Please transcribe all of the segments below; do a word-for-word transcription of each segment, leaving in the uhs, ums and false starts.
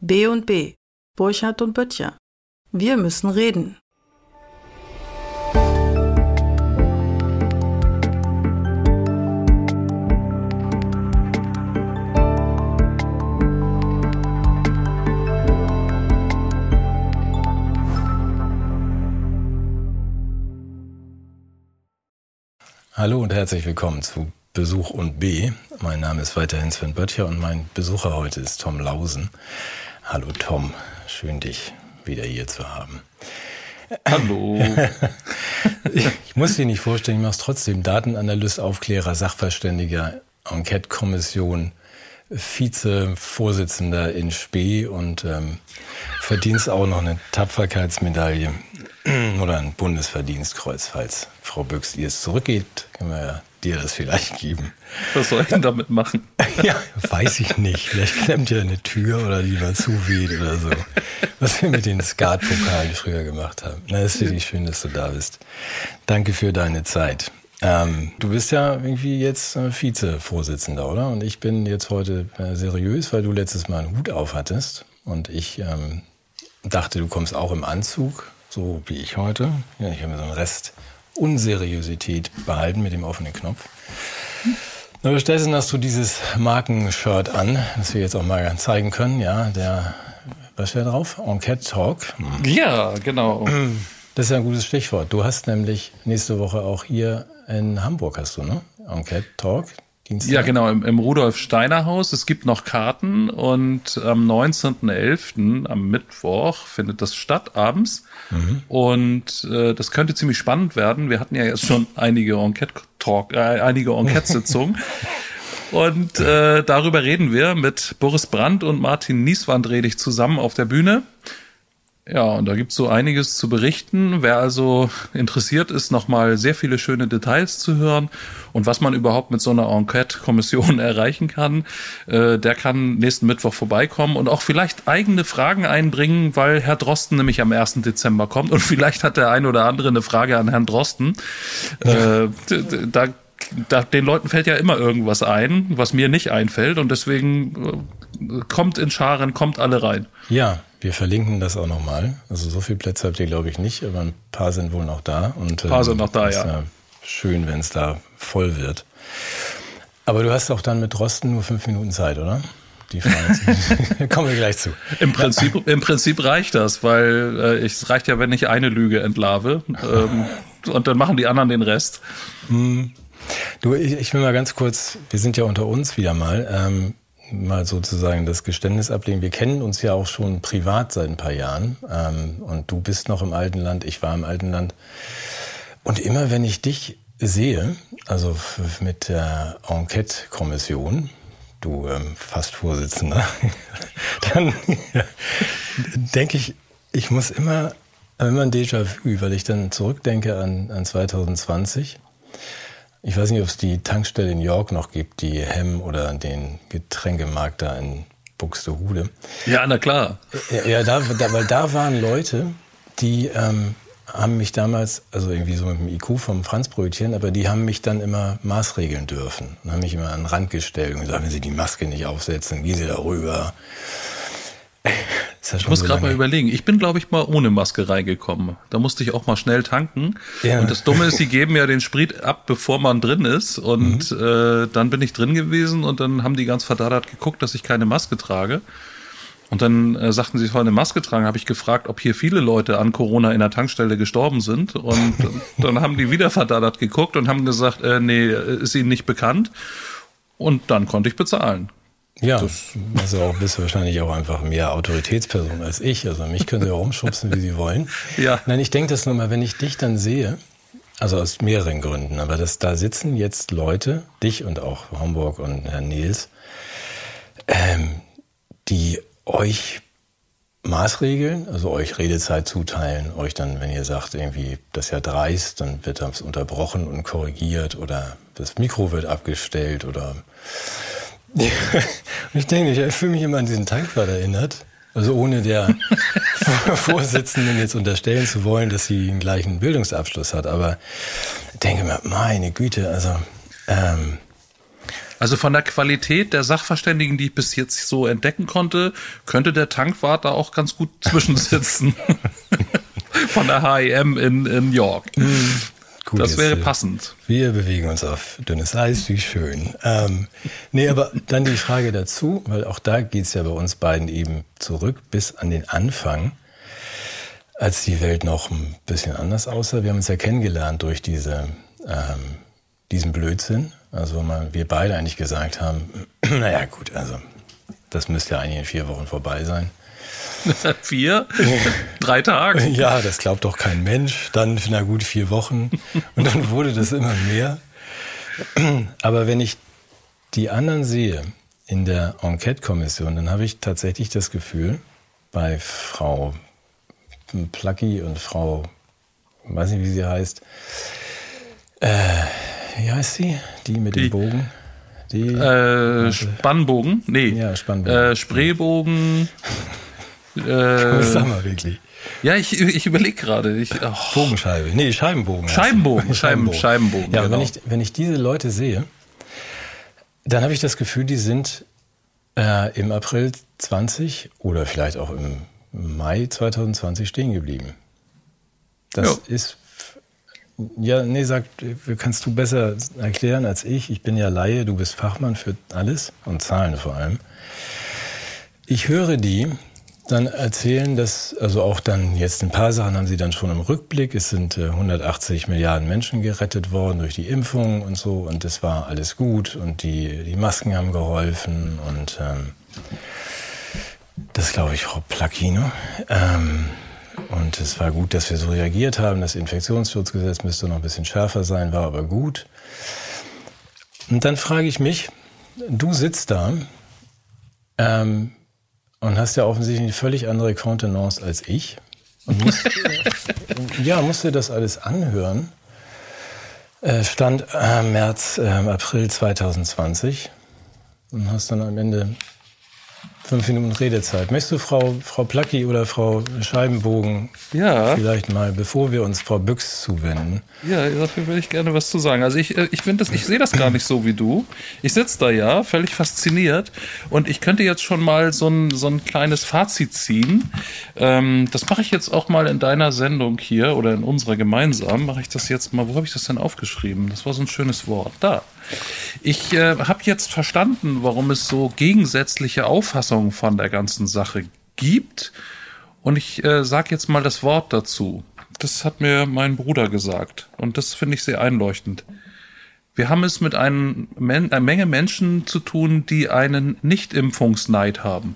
B und B, Burchard und Böttcher. Wir müssen reden. Hallo und herzlich willkommen zu Besuch und B. Mein Name ist weiterhin Sven Böttcher und mein Besucher heute ist Tom Lausen. Hallo Tom, schön dich wieder hier zu haben. Hallo. Ich, ich muss dir nicht vorstellen, ich mache es trotzdem. Datenanalyst, Aufklärer, Sachverständiger, Enquete-Kommission, Vize-Vorsitzender in Spee und ähm, verdienst auch noch eine Tapferkeitsmedaille oder ein Bundesverdienstkreuz, falls Frau Büchs ihr es zurückgeht, können wir ja dir das vielleicht geben. Was soll ich denn damit machen? Ja, weiß ich nicht. Vielleicht klemmt ja eine Tür oder die mal zuweht oder so. Was wir mit den Skatpokalen früher gemacht haben. Na, ist wirklich schön, dass du da bist. Danke für deine Zeit. Ähm, du bist ja irgendwie jetzt äh, Vize-Vorsitzender, oder? Und ich bin jetzt heute äh, seriös, weil du letztes Mal einen Hut auf hattest. Und ich ähm, dachte, du kommst auch im Anzug, so wie ich heute. Ja, ich habe mir so einen Rest Unseriosität behalten mit dem offenen Knopf. Aber stattdessen hast du dieses Markenshirt an, das wir jetzt auch mal zeigen können. Ja, der, was steht da drauf? Enquete Talk. Hm. Ja, genau. Das ist ja ein gutes Stichwort. Du hast nämlich nächste Woche auch hier in Hamburg, hast du, ne? Enquete Talk. Dienstag. Ja, genau, im, im Rudolf-Steiner-Haus. Es gibt noch Karten und am neunzehnten elften am Mittwoch findet das statt, abends. Mhm. Und äh, das könnte ziemlich spannend werden. Wir hatten ja jetzt schon einige Enquete-Talk, äh, einige Enquete-Sitzungen. Und äh, darüber reden wir mit Boris Brandt und Martin Nieswand rede ich zusammen auf der Bühne. Ja, und da gibt's so einiges zu berichten. Wer also interessiert ist, nochmal sehr viele schöne Details zu hören und was man überhaupt mit so einer Enquete-Kommission erreichen kann, äh, der kann nächsten Mittwoch vorbeikommen und auch vielleicht eigene Fragen einbringen, weil Herr Drosten nämlich am ersten Dezember kommt und vielleicht hat der ein oder andere eine Frage an Herrn Drosten. Äh, da Da, den Leuten fällt ja immer irgendwas ein, was mir nicht einfällt und deswegen äh, kommt in Scharen, kommt alle rein. Ja, wir verlinken das auch nochmal. Also so viele Plätze habt ihr, glaube ich, nicht, aber ein paar sind wohl noch da. Und, ein paar sind noch da, ist ja. ja schön, wenn es da voll wird. Aber du hast auch dann mit Drosten nur fünf Minuten Zeit, oder? Die Frage kommen wir gleich zu. Im Prinzip, ja. Im Prinzip reicht das, weil äh, es reicht ja, wenn ich eine Lüge entlarve ähm, und dann machen die anderen den Rest. Hm. Du, ich, ich will mal ganz kurz, wir sind ja unter uns wieder mal, ähm, mal sozusagen das Geständnis ablegen. Wir kennen uns ja auch schon privat seit ein paar Jahren ähm, und du bist noch im alten Land, ich war im alten Land. Und immer wenn ich dich sehe, also f- mit der Enquete-Kommission, du ähm, fast Vorsitzender, dann denke ich, ich muss immer, immer ein Déjà-vu, weil ich dann zurückdenke an, an zwanzig zwanzig. Ich weiß nicht, ob es die Tankstelle in York noch gibt, die Hem oder den Getränkemarkt da in Buxtehude. Ja, na klar. Ja, ja da, da, weil da waren Leute, die ähm, haben mich damals, also irgendwie so mit dem I Q vom Franzbrötchen, aber die haben mich dann immer maßregeln dürfen und haben mich immer an den Rand gestellt und gesagt, wenn Sie die Maske nicht aufsetzen, gehen Sie da rüber. Ich muss so gerade mal überlegen. Ich bin, glaube ich, mal ohne Maske reingekommen. Da musste ich auch mal schnell tanken. Ja. Und das Dumme ist, sie geben ja den Sprit ab, bevor man drin ist. Und mhm. äh, dann bin ich drin gewesen und dann haben die ganz verdattert geguckt, dass ich keine Maske trage. Und dann äh, sagten sie, ich soll eine Maske tragen. Habe ich gefragt, ob hier viele Leute an Corona in der Tankstelle gestorben sind. Und dann haben die wieder verdattert geguckt und haben gesagt, äh, nee, ist ihnen nicht bekannt. Und dann konnte ich bezahlen. Ja, das, also auch bist du wahrscheinlich auch einfach mehr Autoritätsperson als ich. Also mich können sie auch rumschubsen, wie sie wollen. Ja. Nein, ich denke das nur mal, wenn ich dich dann sehe, also aus mehreren Gründen, aber das, da sitzen jetzt Leute, dich und auch Homburg und Herrn Nils, ähm, die euch maßregeln, also euch Redezeit zuteilen, euch dann, wenn ihr sagt, irgendwie, das ist ja dreist, dann wird das unterbrochen und korrigiert oder das Mikro wird abgestellt oder... Ich denke, ich fühle mich immer an diesen Tankwart erinnert. Also ohne der Vorsitzenden jetzt unterstellen zu wollen, dass sie den gleichen Bildungsabschluss hat. Aber ich denke mir, meine Güte, also ähm, Also von der Qualität der Sachverständigen, die ich bis jetzt so entdecken konnte, könnte der Tankwart da auch ganz gut zwischensitzen. Von der H E M in, in York. Gut, das wäre jetzt, passend. Wir bewegen uns auf dünnes Eis, wie schön. Ähm, nee, aber dann die Frage dazu, weil auch da geht's ja bei uns beiden eben zurück bis an den Anfang, als die Welt noch ein bisschen anders aussah. Wir haben uns ja kennengelernt durch diese, ähm, diesen Blödsinn. Also mal, wir beide eigentlich gesagt haben, naja gut, also das müsste ja eigentlich in vier Wochen vorbei sein. Vier? Drei Tage? Ja, das glaubt doch kein Mensch. Dann, na gut, vier Wochen. Und dann wurde das immer mehr. Aber wenn ich die anderen sehe in der Enquete-Kommission, dann habe ich tatsächlich das Gefühl, bei Frau Plagge und Frau, ich weiß nicht, wie sie heißt, äh, wie heißt sie? Die mit dem die, Bogen? Die, äh, Spannbogen? Nee. Ja, Spannbogen. Äh, Spreebogen. Äh, Sag mal wirklich. Ja, ich, ich überlege gerade. Ich, oh. Bogenscheibe. Nee, Scheibenbogen. Scheibenbogen. Scheibenbogen. Scheibenbogen. Ja, genau. wenn ich, wenn ich diese Leute sehe, dann habe ich das Gefühl, die sind äh, im April zwanzig oder vielleicht auch im Mai zwanzig zwanzig stehen geblieben. Das ja. ist, ja, nee, sag, kannst du besser erklären als ich. Ich bin ja Laie, du bist Fachmann für alles und Zahlen vor allem. Ich höre die dann erzählen, dass, also auch dann jetzt ein paar Sachen haben sie dann schon im Rückblick. Es sind äh, hundertachtzig Milliarden Menschen gerettet worden durch die Impfung und so und das war alles gut und die, die Masken haben geholfen und ähm, das glaube ich Frau Plagge, ne? Ähm, und es war gut, dass wir so reagiert haben. Das Infektionsschutzgesetz müsste noch ein bisschen schärfer sein, war aber gut. Und dann frage ich mich, du sitzt da, ähm, und hast ja offensichtlich eine völlig andere Kontenance als ich. Und musst, ja, musst dir das alles anhören. Äh, stand äh, März, äh, April zwanzig zwanzig und hast dann am Ende fünf Minuten Redezeit. Möchtest du Frau, Frau Plagge oder Frau Scheibenbogen ja. vielleicht mal, bevor wir uns Frau Büchs zuwenden? Ja, dafür würde ich gerne was zu sagen. Also ich, ich finde das, ich sehe das gar nicht so wie du. Ich sitze da ja, völlig fasziniert und ich könnte jetzt schon mal so ein, so ein kleines Fazit ziehen. Ähm, das mache ich jetzt auch mal in deiner Sendung hier oder in unserer gemeinsam. Mache ich das jetzt mal, wo habe ich das denn aufgeschrieben? Das war so ein schönes Wort. Da. Ich äh, habe jetzt verstanden, warum es so gegensätzliche Auffassungen von der ganzen Sache gibt. Und ich äh, sage jetzt mal das Wort dazu. Das hat mir mein Bruder gesagt. Und das finde ich sehr einleuchtend. Wir haben es mit einem, einer Menge Menschen zu tun, die einen Nicht-Impfungsneid haben.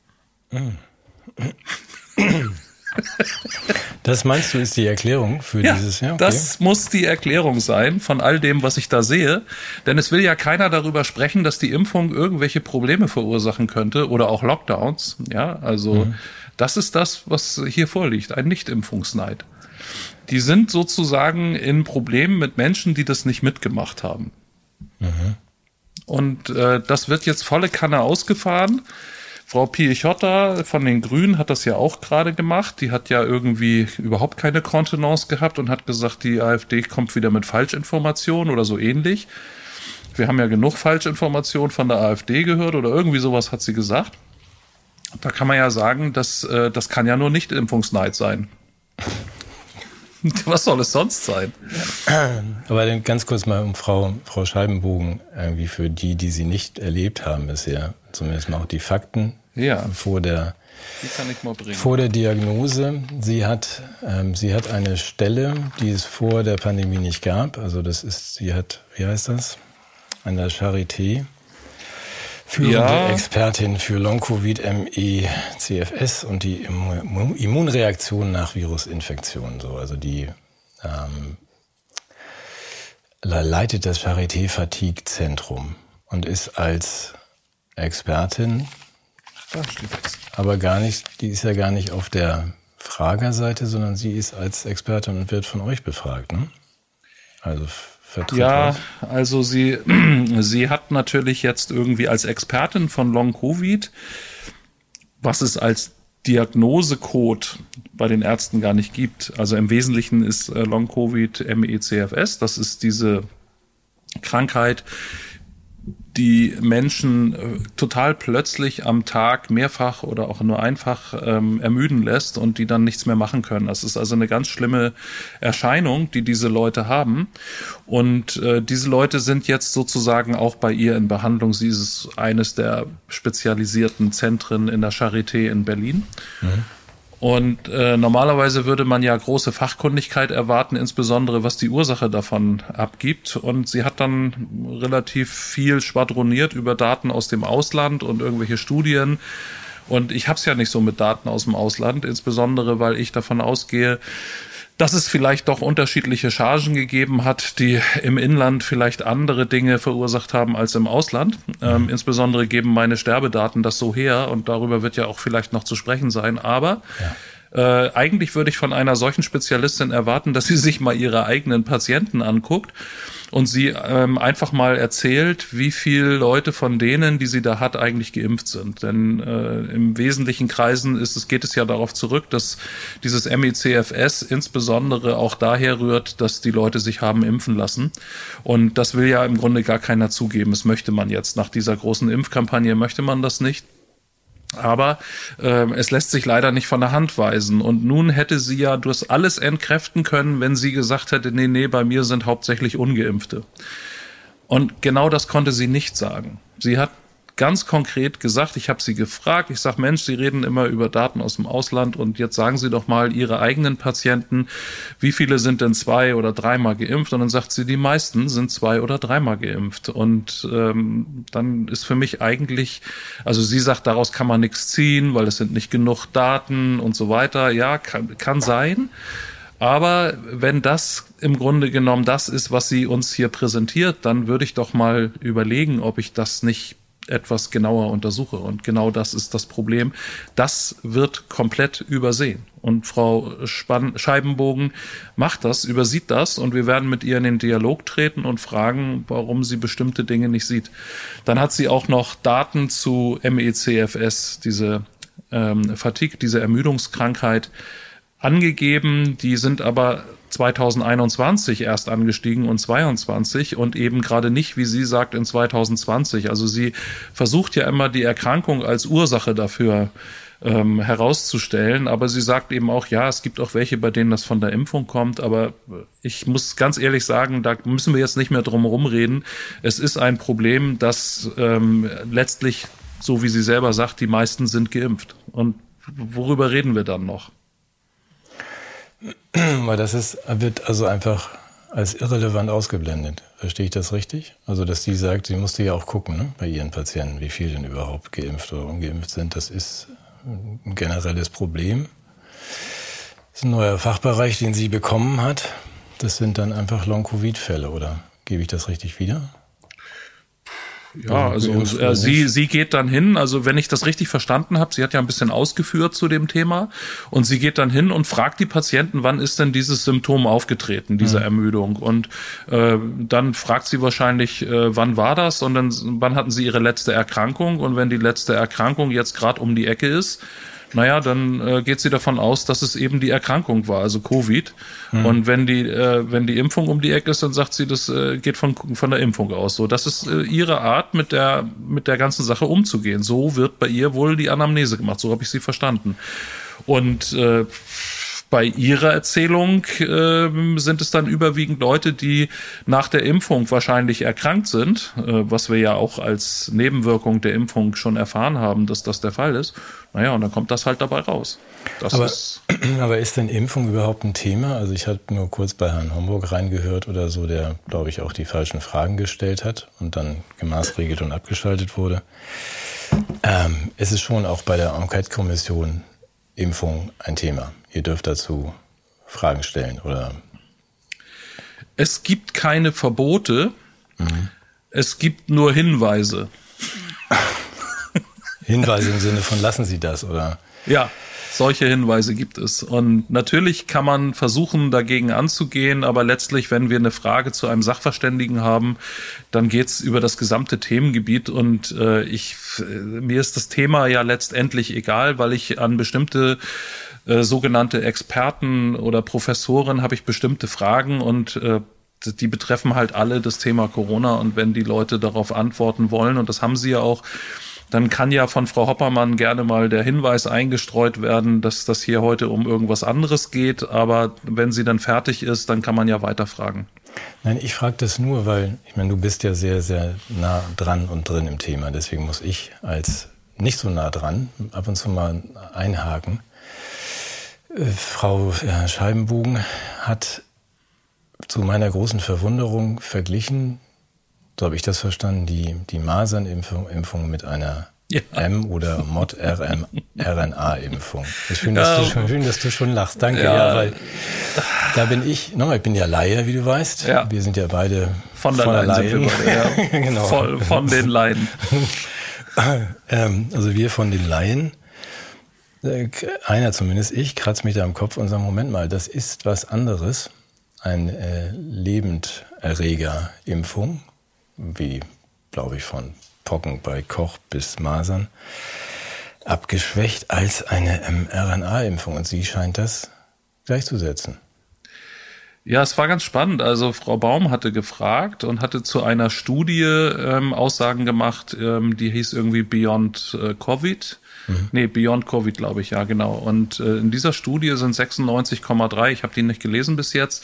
Das meinst du, ist die Erklärung für ja, dieses Jahr? Okay. Das muss die Erklärung sein von all dem, was ich da sehe. Denn es will ja keiner darüber sprechen, dass die Impfung irgendwelche Probleme verursachen könnte oder auch Lockdowns. Ja, also mhm. das ist das, was hier vorliegt, ein Nicht-Impfungsneid. Die sind sozusagen in Problemen mit Menschen, die das nicht mitgemacht haben. Mhm. Und äh, das wird jetzt volle Kanne ausgefahren. Frau Piechota von den Grünen hat das ja auch gerade gemacht. Die hat ja irgendwie überhaupt keine Kontenance gehabt und hat gesagt, die AfD kommt wieder mit Falschinformationen oder so ähnlich. Wir haben ja genug Falschinformationen von der AfD gehört oder irgendwie sowas hat sie gesagt. Da kann man ja sagen, dass, äh, das kann ja nur nicht Impfungsneid sein. Was soll es sonst sein? Aber dann ganz kurz mal um Frau, Frau Scheibenbogen, irgendwie für die, die sie nicht erlebt haben bisher, zumindest mal auch die Fakten ja. vor der, die kann ich mal bringen. vor der Diagnose. Sie hat, ähm, sie hat eine Stelle, die es vor der Pandemie nicht gab. Also das ist, sie hat, wie heißt das? An der Charité. Führende ja. Expertin für Long-Covid, M E, C F S und die Immunreaktion nach Virusinfektionen. So, also die ähm, leitet das Charité-Fatigue-Zentrum und ist als Expertin, aber gar nicht, die ist ja gar nicht auf der Fragerseite, sondern sie ist als Expertin und wird von euch befragt, ne? Also Ja, also sie, sie hat natürlich jetzt irgendwie als Expertin von Long-Covid, was es als Diagnosecode bei den Ärzten gar nicht gibt. Also im Wesentlichen ist Long-Covid M E C F S, das ist diese Krankheit, die Menschen äh, total plötzlich am Tag mehrfach oder auch nur einfach ähm, ermüden lässt und die dann nichts mehr machen können. Das ist also eine ganz schlimme Erscheinung, die diese Leute haben. Und äh, diese Leute sind jetzt sozusagen auch bei ihr in Behandlung. Sie ist eines der spezialisierten Zentren in der Charité in Berlin. Mhm. Und äh, normalerweise würde man ja große Fachkundigkeit erwarten, insbesondere was die Ursache davon abgibt. Und sie hat dann relativ viel schwadroniert über Daten aus dem Ausland und irgendwelche Studien. Und ich habe es ja nicht so mit Daten aus dem Ausland, insbesondere weil ich davon ausgehe, dass es vielleicht doch unterschiedliche Chargen gegeben hat, die im Inland vielleicht andere Dinge verursacht haben als im Ausland. Ähm, insbesondere geben meine Sterbedaten das so her und darüber wird ja auch vielleicht noch zu sprechen sein. Aber ja. äh, eigentlich würde ich von einer solchen Spezialistin erwarten, dass sie sich mal ihre eigenen Patienten anguckt und sie ähm, einfach mal erzählt, wie viele Leute von denen, die sie da hat, eigentlich geimpft sind. Denn äh, im wesentlichen Kreisen ist es, geht es ja darauf zurück, dass dieses M E C F S insbesondere auch daher rührt, dass die Leute sich haben impfen lassen. Und das will ja im Grunde gar keiner zugeben. Das möchte man jetzt. Nach dieser großen Impfkampagne möchte man das nicht. Aber äh, es lässt sich leider nicht von der Hand weisen. Und nun hätte sie ja das alles entkräften können, wenn sie gesagt hätte, nee, nee, bei mir sind hauptsächlich Ungeimpfte. Und genau das konnte sie nicht sagen. Sie hat ganz konkret gesagt, ich habe sie gefragt, ich sage, Mensch, Sie reden immer über Daten aus dem Ausland und jetzt sagen Sie doch mal Ihre eigenen Patienten, wie viele sind denn zwei- oder dreimal geimpft? Und dann sagt sie, die meisten sind zwei- oder dreimal geimpft. Und ähm, dann ist für mich eigentlich, also sie sagt, daraus kann man nichts ziehen, weil es sind nicht genug Daten und so weiter. Ja, kann, kann sein. Aber wenn das im Grunde genommen das ist, was sie uns hier präsentiert, dann würde ich doch mal überlegen, ob ich das nicht etwas genauer untersuche. Und genau das ist das Problem. Das wird komplett übersehen. Und Frau Span- Scheibenbogen macht das, übersieht das und wir werden mit ihr in den Dialog treten und fragen, warum sie bestimmte Dinge nicht sieht. Dann hat sie auch noch Daten zu M E C F S, diese ähm, Fatigue, diese Ermüdungskrankheit, angegeben. Die sind aber zweitausendeinundzwanzig erst angestiegen und zweiundzwanzig und eben gerade nicht, wie sie sagt, in zweitausendzwanzig. Also sie versucht ja immer die Erkrankung als Ursache dafür ähm, herauszustellen, aber sie sagt eben auch, ja, es gibt auch welche, bei denen das von der Impfung kommt, aber ich muss ganz ehrlich sagen, da müssen wir jetzt nicht mehr drum herum reden. Es ist ein Problem, dass ähm, letztlich, so wie sie selber sagt, die meisten sind geimpft. Und worüber reden wir dann noch? Weil das ist, wird also einfach als irrelevant ausgeblendet. Verstehe ich das richtig? Also, dass die sagt, sie musste ja auch gucken, ne, bei ihren Patienten, wie viele denn überhaupt geimpft oder ungeimpft sind. Das ist ein generelles Problem. Das ist ein neuer Fachbereich, den sie bekommen hat. Das sind dann einfach Long-Covid-Fälle, oder gebe ich das richtig wieder? Ja, also äh, sie sie geht dann hin, also wenn ich das richtig verstanden habe, sie hat ja ein bisschen ausgeführt zu dem Thema und sie geht dann hin und fragt die Patienten, wann ist denn dieses Symptom aufgetreten, diese mhm. Ermüdung und äh, dann fragt sie wahrscheinlich, äh, wann war das und dann wann hatten sie ihre letzte Erkrankung und wenn die letzte Erkrankung jetzt gerade um die Ecke ist, naja, dann äh, geht sie davon aus, dass es eben die Erkrankung war, also Covid. Mhm. Und wenn die äh, wenn die Impfung um die Ecke ist, dann sagt sie, das äh, geht von von der Impfung aus. So, das ist äh, ihre Art, mit der mit der ganzen Sache umzugehen. So wird bei ihr wohl die Anamnese gemacht. So habe ich sie verstanden. Und äh, bei ihrer Erzählung äh, sind es dann überwiegend Leute, die nach der Impfung wahrscheinlich erkrankt sind, äh, was wir ja auch als Nebenwirkung der Impfung schon erfahren haben, dass das der Fall ist. Naja, und dann kommt das halt dabei raus. Das aber, ist, aber ist denn Impfung überhaupt ein Thema? Also ich habe nur kurz bei Herrn Homburg reingehört oder so, der, glaube ich, auch die falschen Fragen gestellt hat und dann gemaßregelt und abgeschaltet wurde. Ähm, es ist schon auch bei der Enquete-Kommission Impfung ein Thema. Ihr dürft dazu Fragen stellen, oder? Es gibt keine Verbote, mhm. es gibt nur Hinweise. Hinweise im Sinne von, lassen Sie das, oder? Ja, solche Hinweise gibt es. Und natürlich kann man versuchen, dagegen anzugehen, aber letztlich, wenn wir eine Frage zu einem Sachverständigen haben, dann geht's über das gesamte Themengebiet und äh, ich, mir ist das Thema ja letztendlich egal, weil ich an bestimmte äh, sogenannte Experten oder Professoren habe ich bestimmte Fragen und äh, die betreffen halt alle das Thema Corona. Und wenn die Leute darauf antworten wollen, und das haben sie ja auch, dann kann ja von Frau Hoppermann gerne mal der Hinweis eingestreut werden, dass das hier heute um irgendwas anderes geht. Aber wenn sie dann fertig ist, dann kann man ja weiterfragen. Nein, ich frage das nur, weil, ich meine, du bist ja sehr, sehr nah dran und drin im Thema. Deswegen muss ich als nicht so nah dran ab und zu mal einhaken. Äh, Frau äh, Scheibenbogen hat zu meiner großen Verwunderung verglichen, so habe ich das verstanden, die, die Masernimpfung Impfung mit einer ja. M- oder Mod-R N A-Impfung. Es ist schön, dass, ja. du, schön, dass du schon lachst. Danke, ja, ja weil da bin ich, nochmal, ich bin ja Laie, wie du weißt. Ja. Wir sind ja beide von der, von der Laien. Ja. Genau. Voll, von den Laien. Also wir von den Laien, einer zumindest, ich kratze mich da im Kopf und sage, Moment mal, das ist was anderes. Eine äh, Lebenderreger-Impfung, wie, glaube ich, von Pocken bei Koch bis Masern, abgeschwächt als eine M R N A-Impfung. Und sie scheint das gleichzusetzen. Ja, es war ganz spannend. Also Frau Baum hatte gefragt und hatte zu einer Studie ähm, Aussagen gemacht, ähm, die hieß irgendwie Beyond äh, Covid. Mhm. Nee, Beyond Covid, glaube ich, ja, genau. Und äh, in dieser Studie sind sechsundneunzig Komma drei, ich habe die nicht gelesen bis jetzt,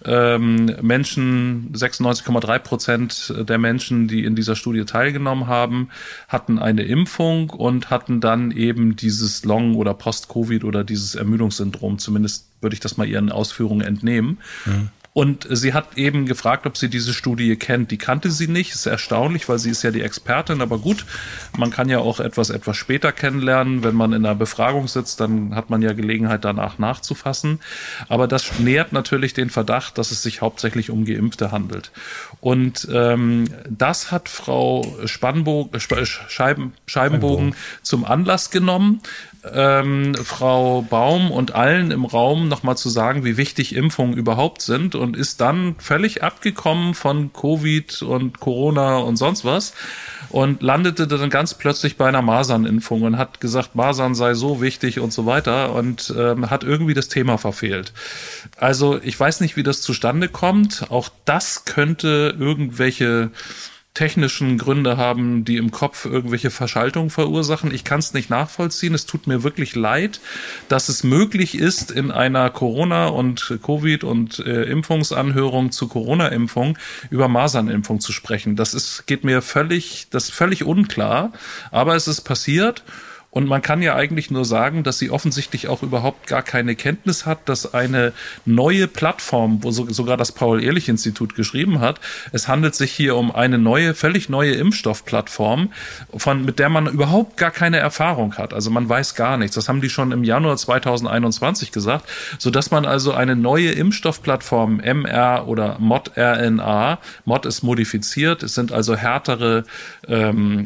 ähm, Menschen, sechsundneunzig Komma drei Prozent der Menschen, die in dieser Studie teilgenommen haben, hatten eine Impfung und hatten dann eben dieses Long- oder Post-Covid oder dieses Ermüdungssyndrom, zumindest würde ich das mal ihren Ausführungen entnehmen. Mhm. Und sie hat eben gefragt, ob sie diese Studie kennt. Die kannte sie nicht. Ist erstaunlich, weil sie ist ja die Expertin. Aber gut, man kann ja auch etwas etwas später kennenlernen. Wenn man in einer Befragung sitzt, dann hat man ja Gelegenheit, danach nachzufassen. Aber das nährt natürlich den Verdacht, dass es sich hauptsächlich um Geimpfte handelt. Und ähm, das hat Frau Spannbogen, Scheiben, Scheibenbogen zum Anlass genommen, Ähm, Frau Baum und allen im Raum nochmal zu sagen, wie wichtig Impfungen überhaupt sind, und ist dann völlig abgekommen von Covid und Corona und sonst was und landete dann ganz plötzlich bei einer Masernimpfung und hat gesagt, Masern sei so wichtig und so weiter, und ähm, hat irgendwie das Thema verfehlt. Also ich weiß nicht, wie das zustande kommt. Auch das könnte irgendwelche technischen Gründe haben, die im Kopf irgendwelche Verschaltungen verursachen. Ich kann es nicht nachvollziehen. Es tut mir wirklich leid, dass es möglich ist, in einer Corona- und Covid- und äh, Impfungsanhörung zu Corona-Impfung über Masernimpfung zu sprechen. Das ist, geht mir völlig, das ist völlig unklar, aber es ist passiert. Und man kann ja eigentlich nur sagen, dass sie offensichtlich auch überhaupt gar keine Kenntnis hat, dass eine neue Plattform, wo so, sogar das Paul-Ehrlich-Institut geschrieben hat, es handelt sich hier um eine neue, völlig neue Impfstoffplattform, von, mit der man überhaupt gar keine Erfahrung hat. Also man weiß gar nichts. Das haben die schon im Januar zweitausendeinundzwanzig gesagt, sodass man also eine neue Impfstoffplattform, M R oder Mod-R N A, Mod ist modifiziert, es sind also härtere ähm,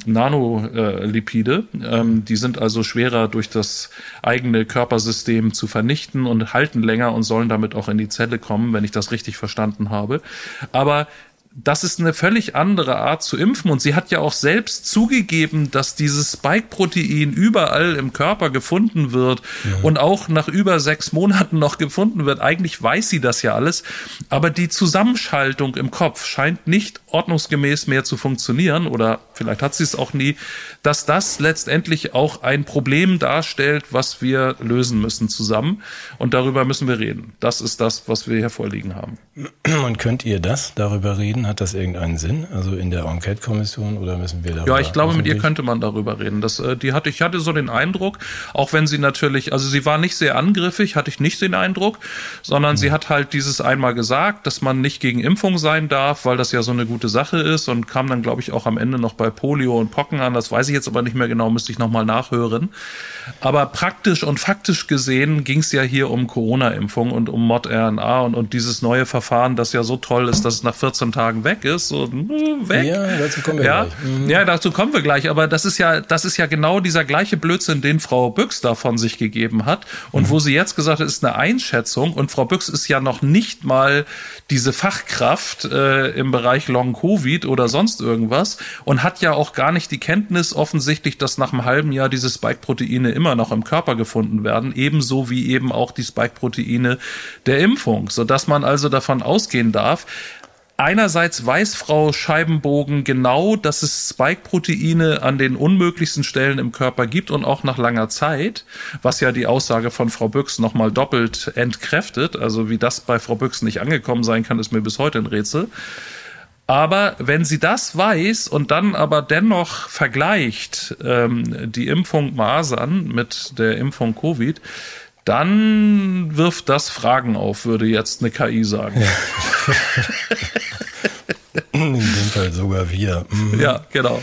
Nanolipide, ähm, die sind also schwerer durch das eigene Körpersystem zu vernichten und halten länger und sollen damit auch in die Zelle kommen, wenn ich das richtig verstanden habe. Aber das ist eine völlig andere Art zu impfen, und sie hat ja auch selbst zugegeben, dass dieses Spike-Protein überall im Körper gefunden wird, ja, und auch nach über sechs Monaten noch gefunden wird. Eigentlich weiß sie das ja alles, aber die Zusammenschaltung im Kopf scheint nicht ordnungsgemäß mehr zu funktionieren, oder vielleicht hat sie es auch nie, dass das letztendlich auch ein Problem darstellt, was wir lösen müssen zusammen, und darüber müssen wir reden. Das ist das, was wir hier vorliegen haben. Und könnt ihr das darüber reden? Hat das irgendeinen Sinn? Also in der Enquete-Kommission, oder müssen wir darüber? Ja, ich glaube, mit ihr könnte man darüber reden. Das, äh, die hatte, ich hatte so den Eindruck, auch wenn sie natürlich, also sie war nicht sehr angriffig, hatte ich nicht den Eindruck, sondern mhm. sie hat halt dieses einmal gesagt, dass man nicht gegen Impfung sein darf, weil das ja so eine gute Sache ist, und kam dann, glaube ich, auch am Ende noch bei Polio und Pocken an. Das weiß ich jetzt aber nicht mehr genau, müsste ich nochmal nachhören. Aber praktisch und faktisch gesehen ging es ja hier um Corona-Impfung und um Mod-R N A und, und dieses neue Verfahren, das ja so toll ist, dass es nach vierzehn Tagen weg ist, so weg. Ja, dazu kommen wir ja, gleich. Mhm. Ja, dazu kommen wir gleich. Aber das ist ja, das ist ja genau dieser gleiche Blödsinn, den Frau Büchs da von sich gegeben hat. Und mhm. wo sie jetzt gesagt hat, ist eine Einschätzung. Und Frau Büchs ist ja noch nicht mal diese Fachkraft äh, im Bereich Long-Covid oder sonst irgendwas und hat ja auch gar nicht die Kenntnis offensichtlich, dass nach einem halben Jahr diese Spike-Proteine immer noch im Körper gefunden werden. Ebenso wie eben auch die Spike-Proteine der Impfung. Sodass man also davon ausgehen darf, einerseits weiß Frau Scheibenbogen genau, dass es Spike-Proteine an den unmöglichsten Stellen im Körper gibt und auch nach langer Zeit, was ja die Aussage von Frau Büchs nochmal doppelt entkräftet. Also wie das bei Frau Büchs nicht angekommen sein kann, ist mir bis heute ein Rätsel. Aber wenn sie das weiß und dann aber dennoch vergleicht ähm, die Impfung Masern mit der Impfung Covid, dann wirft das Fragen auf, würde jetzt eine K I sagen. Ja. In dem Fall sogar wir. Mhm. Ja, genau.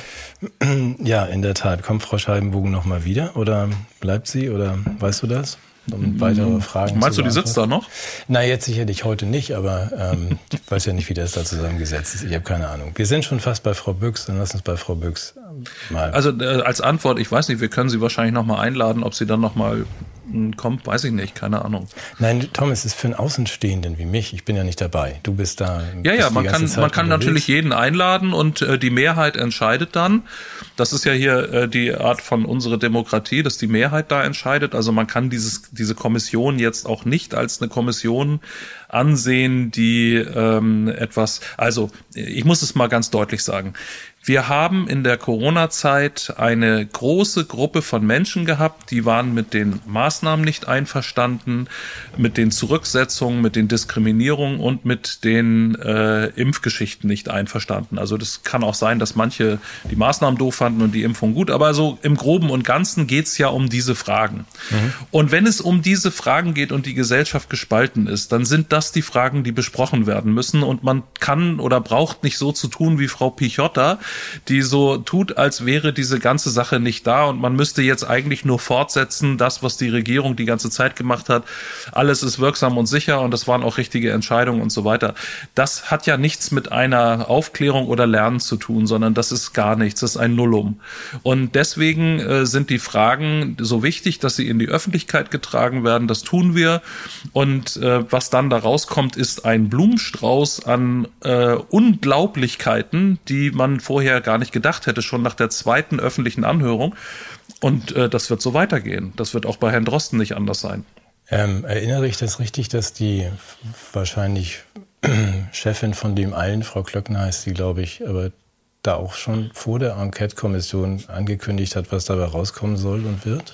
Ja, in der Tat. Kommt Frau Scheibenbogen noch mal wieder oder bleibt sie oder weißt du das? Um weitere Fragen Meinst zu du, die sitzt da noch? Na, jetzt sicherlich heute nicht, aber ähm, ich weiß ja nicht, wie das da zusammengesetzt ist. Ich habe keine Ahnung. Wir sind schon fast bei Frau Büchs, dann lass uns bei Frau Büchs mal. Also äh, als Antwort, ich weiß nicht, wir können sie wahrscheinlich noch mal einladen, ob sie dann noch mal mh, kommt, weiß ich nicht, keine Ahnung. Nein, Tom, es ist für einen Außenstehenden wie mich, ich bin ja nicht dabei. Du bist da. Ja, ja, man kann, man kann natürlich jeden einladen und äh, die Mehrheit entscheidet dann. Das ist ja hier äh, die Art von unserer Demokratie, dass die Mehrheit da entscheidet. Also man kann dieses, diese Kommission jetzt auch nicht als eine Kommission ansehen, die ähm, etwas, also ich muss es mal ganz deutlich sagen. Wir haben in der Corona-Zeit eine große Gruppe von Menschen gehabt, die waren mit den Maßnahmen nicht einverstanden, mit den Zurücksetzungen, mit den Diskriminierungen und mit den äh, Impfgeschichten nicht einverstanden. Also das kann auch sein, dass manche die Maßnahmen doof fanden und die Impfung gut, aber so im Groben und Ganzen geht's ja um diese Fragen. Mhm. Und wenn es um diese Fragen geht und die Gesellschaft gespalten ist, dann sind das die Fragen, die besprochen werden müssen und man kann oder braucht nicht so zu tun wie Frau Pichotta, die so tut, als wäre diese ganze Sache nicht da und man müsste jetzt eigentlich nur fortsetzen, das, was die Regierung die ganze Zeit gemacht hat. Alles ist wirksam und sicher und das waren auch richtige Entscheidungen und so weiter. Das hat ja nichts mit einer Aufklärung oder Lernen zu tun, sondern das ist gar nichts, das ist ein Nullum. Und deswegen äh, sind die Fragen so wichtig, dass sie in die Öffentlichkeit getragen werden. Das tun wir. Und äh, was dann da rauskommt, ist ein Blumenstrauß an äh, Unglaublichkeiten, die man vorher gar nicht gedacht hätte, schon nach der zweiten öffentlichen Anhörung. Und äh, das wird so weitergehen. Das wird auch bei Herrn Drosten nicht anders sein. Ähm, erinnere ich das richtig, dass die wahrscheinlich Chefin von dem allen, Frau Klöckner heißt sie, glaube ich, aber da auch schon vor der Enquete-Kommission angekündigt hat, was dabei rauskommen soll und wird?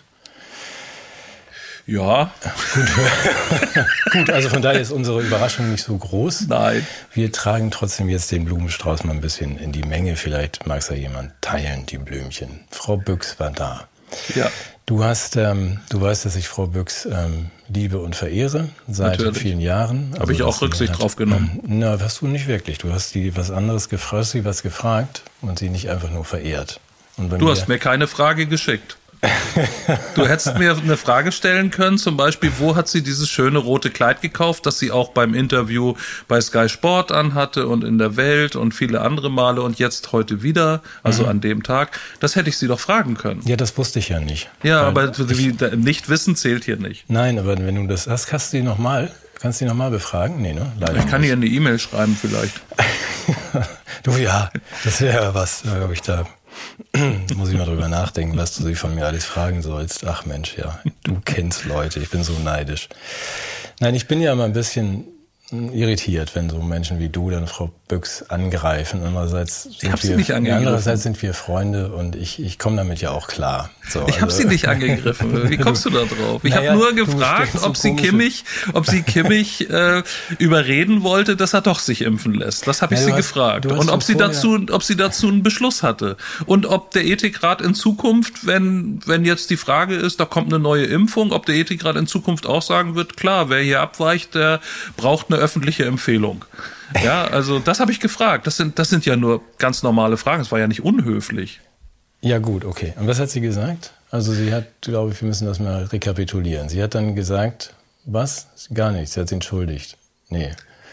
Ja. Gut. Gut, also von daher ist unsere Überraschung nicht so groß. Nein. Wir tragen trotzdem jetzt den Blumenstrauß mal ein bisschen in die Menge. Vielleicht mag es ja jemand teilen, die Blümchen. Frau Büchs war da. Ja. Du hast, ähm, du weißt, dass ich Frau Büchs ähm, liebe und verehre seit Natürlich. vielen Jahren. Habe also, ich auch Rücksicht hat, drauf genommen. Na, hast du nicht wirklich. Du hast sie was anderes gefragt, sie was gefragt und sie nicht einfach nur verehrt. Und du mir hast mir keine Frage geschickt. Du hättest mir eine Frage stellen können, zum Beispiel, wo hat sie dieses schöne rote Kleid gekauft, das sie auch beim Interview bei Sky Sport anhatte und in der Welt und viele andere Male und jetzt heute wieder, also mhm. an dem Tag. Das hätte ich sie doch fragen können. Ja, das wusste ich ja nicht. Ja, aber ich, nicht wissen zählt hier nicht. Nein, aber wenn du das hast, kannst du die nochmal, kannst du die nochmal befragen? Nee, ne? Leider ich kann ihr eine E-Mail schreiben vielleicht. Du, ja, das wäre was, glaube ich, da. Muss ich mal drüber nachdenken, was du sie von mir alles fragen sollst. Ach Mensch, ja, du kennst Leute, ich bin so neidisch. Nein, ich bin ja immer ein bisschen irritiert, wenn so Menschen wie du dann Frau Büchs angreifen. Andererseits sind ich hab wir, sie nicht angegriffen. Andererseits sind wir Freunde und ich, ich komme damit ja auch klar. So, ich habe also, sie nicht angegriffen. Wie kommst du da drauf? Ich naja, habe nur gefragt, so ob sie Kimmich, ob sie Kimmich äh, überreden wollte, dass er doch sich impfen lässt. Das habe ich ja, sie hast, gefragt. Und ob sie dazu, ob sie dazu einen Beschluss hatte. Und ob der Ethikrat in Zukunft, wenn wenn jetzt die Frage ist, da kommt eine neue Impfung, ob der Ethikrat in Zukunft auch sagen wird, klar, wer hier abweicht, der braucht eine öffentliche Empfehlung. Ja, also das habe ich gefragt. Das sind, das sind ja nur ganz normale Fragen. Es war ja nicht unhöflich. Ja gut, okay. Und was hat sie gesagt? Also sie hat, glaube ich, wir müssen das mal rekapitulieren. Sie hat dann gesagt, was? Gar nichts. Sie hat sich entschuldigt. Nee.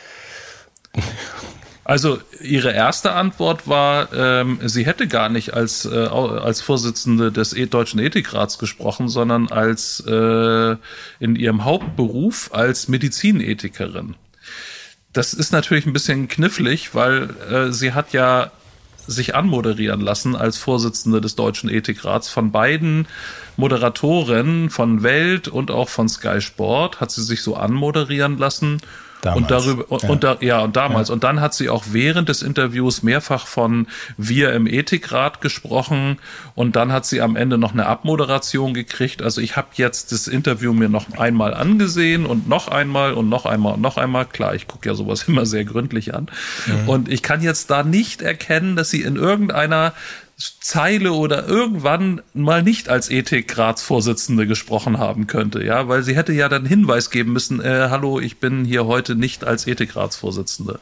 Also ihre erste Antwort war, ähm, sie hätte gar nicht als, äh, als Vorsitzende des Deutschen Ethikrats gesprochen, sondern als äh, in ihrem Hauptberuf als Medizinethikerin. Das ist natürlich ein bisschen knifflig, weil äh, sie hat ja sich anmoderieren lassen als Vorsitzende des Deutschen Ethikrats von beiden Moderatoren von Welt und auch von Sky Sport, hat sie sich so anmoderieren lassen. Damals. Und darüber und, ja. und da, ja und damals ja. und dann hat sie auch während des Interviews mehrfach von wir im Ethikrat gesprochen und dann hat sie am Ende noch eine Abmoderation gekriegt. Also ich habe jetzt das Interview mir noch einmal angesehen und noch einmal und noch einmal und noch einmal. Klar, ich gucke ja sowas immer sehr gründlich an mhm. und ich kann jetzt da nicht erkennen, dass sie in irgendeiner Zeile oder irgendwann mal nicht als Ethikratsvorsitzende gesprochen haben könnte, ja, weil sie hätte ja dann Hinweis geben müssen, äh, hallo, ich bin hier heute nicht als Ethikratsvorsitzende.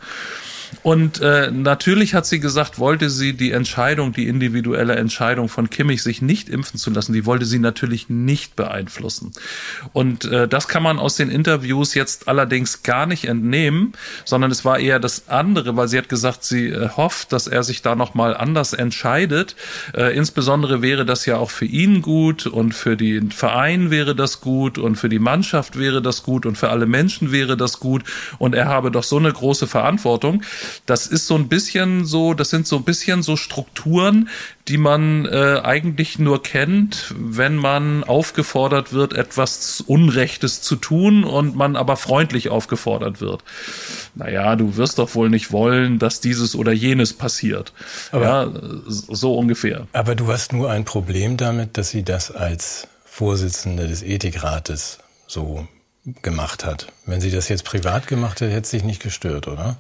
Und äh, natürlich hat sie gesagt, wollte sie die Entscheidung, die individuelle Entscheidung von Kimmich, sich nicht impfen zu lassen, die wollte sie natürlich nicht beeinflussen. Und äh, das kann man aus den Interviews jetzt allerdings gar nicht entnehmen, sondern es war eher das andere, weil sie hat gesagt, sie äh, hofft, dass er sich da nochmal anders entscheidet. Äh, insbesondere wäre das ja auch für ihn gut und für den Verein wäre das gut und für die Mannschaft wäre das gut und für alle Menschen wäre das gut und er habe doch so eine große Verantwortung. Das ist so ein bisschen so, das sind so ein bisschen so Strukturen, die man äh, eigentlich nur kennt, wenn man aufgefordert wird, etwas Unrechtes zu tun und man aber freundlich aufgefordert wird. Naja, du wirst doch wohl nicht wollen, dass dieses oder jenes passiert. Aber, ja, so ungefähr. Aber du hast nur ein Problem damit, dass sie das als Vorsitzende des Ethikrates so gemacht hat. Wenn sie das jetzt privat gemacht hätte, hätte es dich nicht gestört, oder?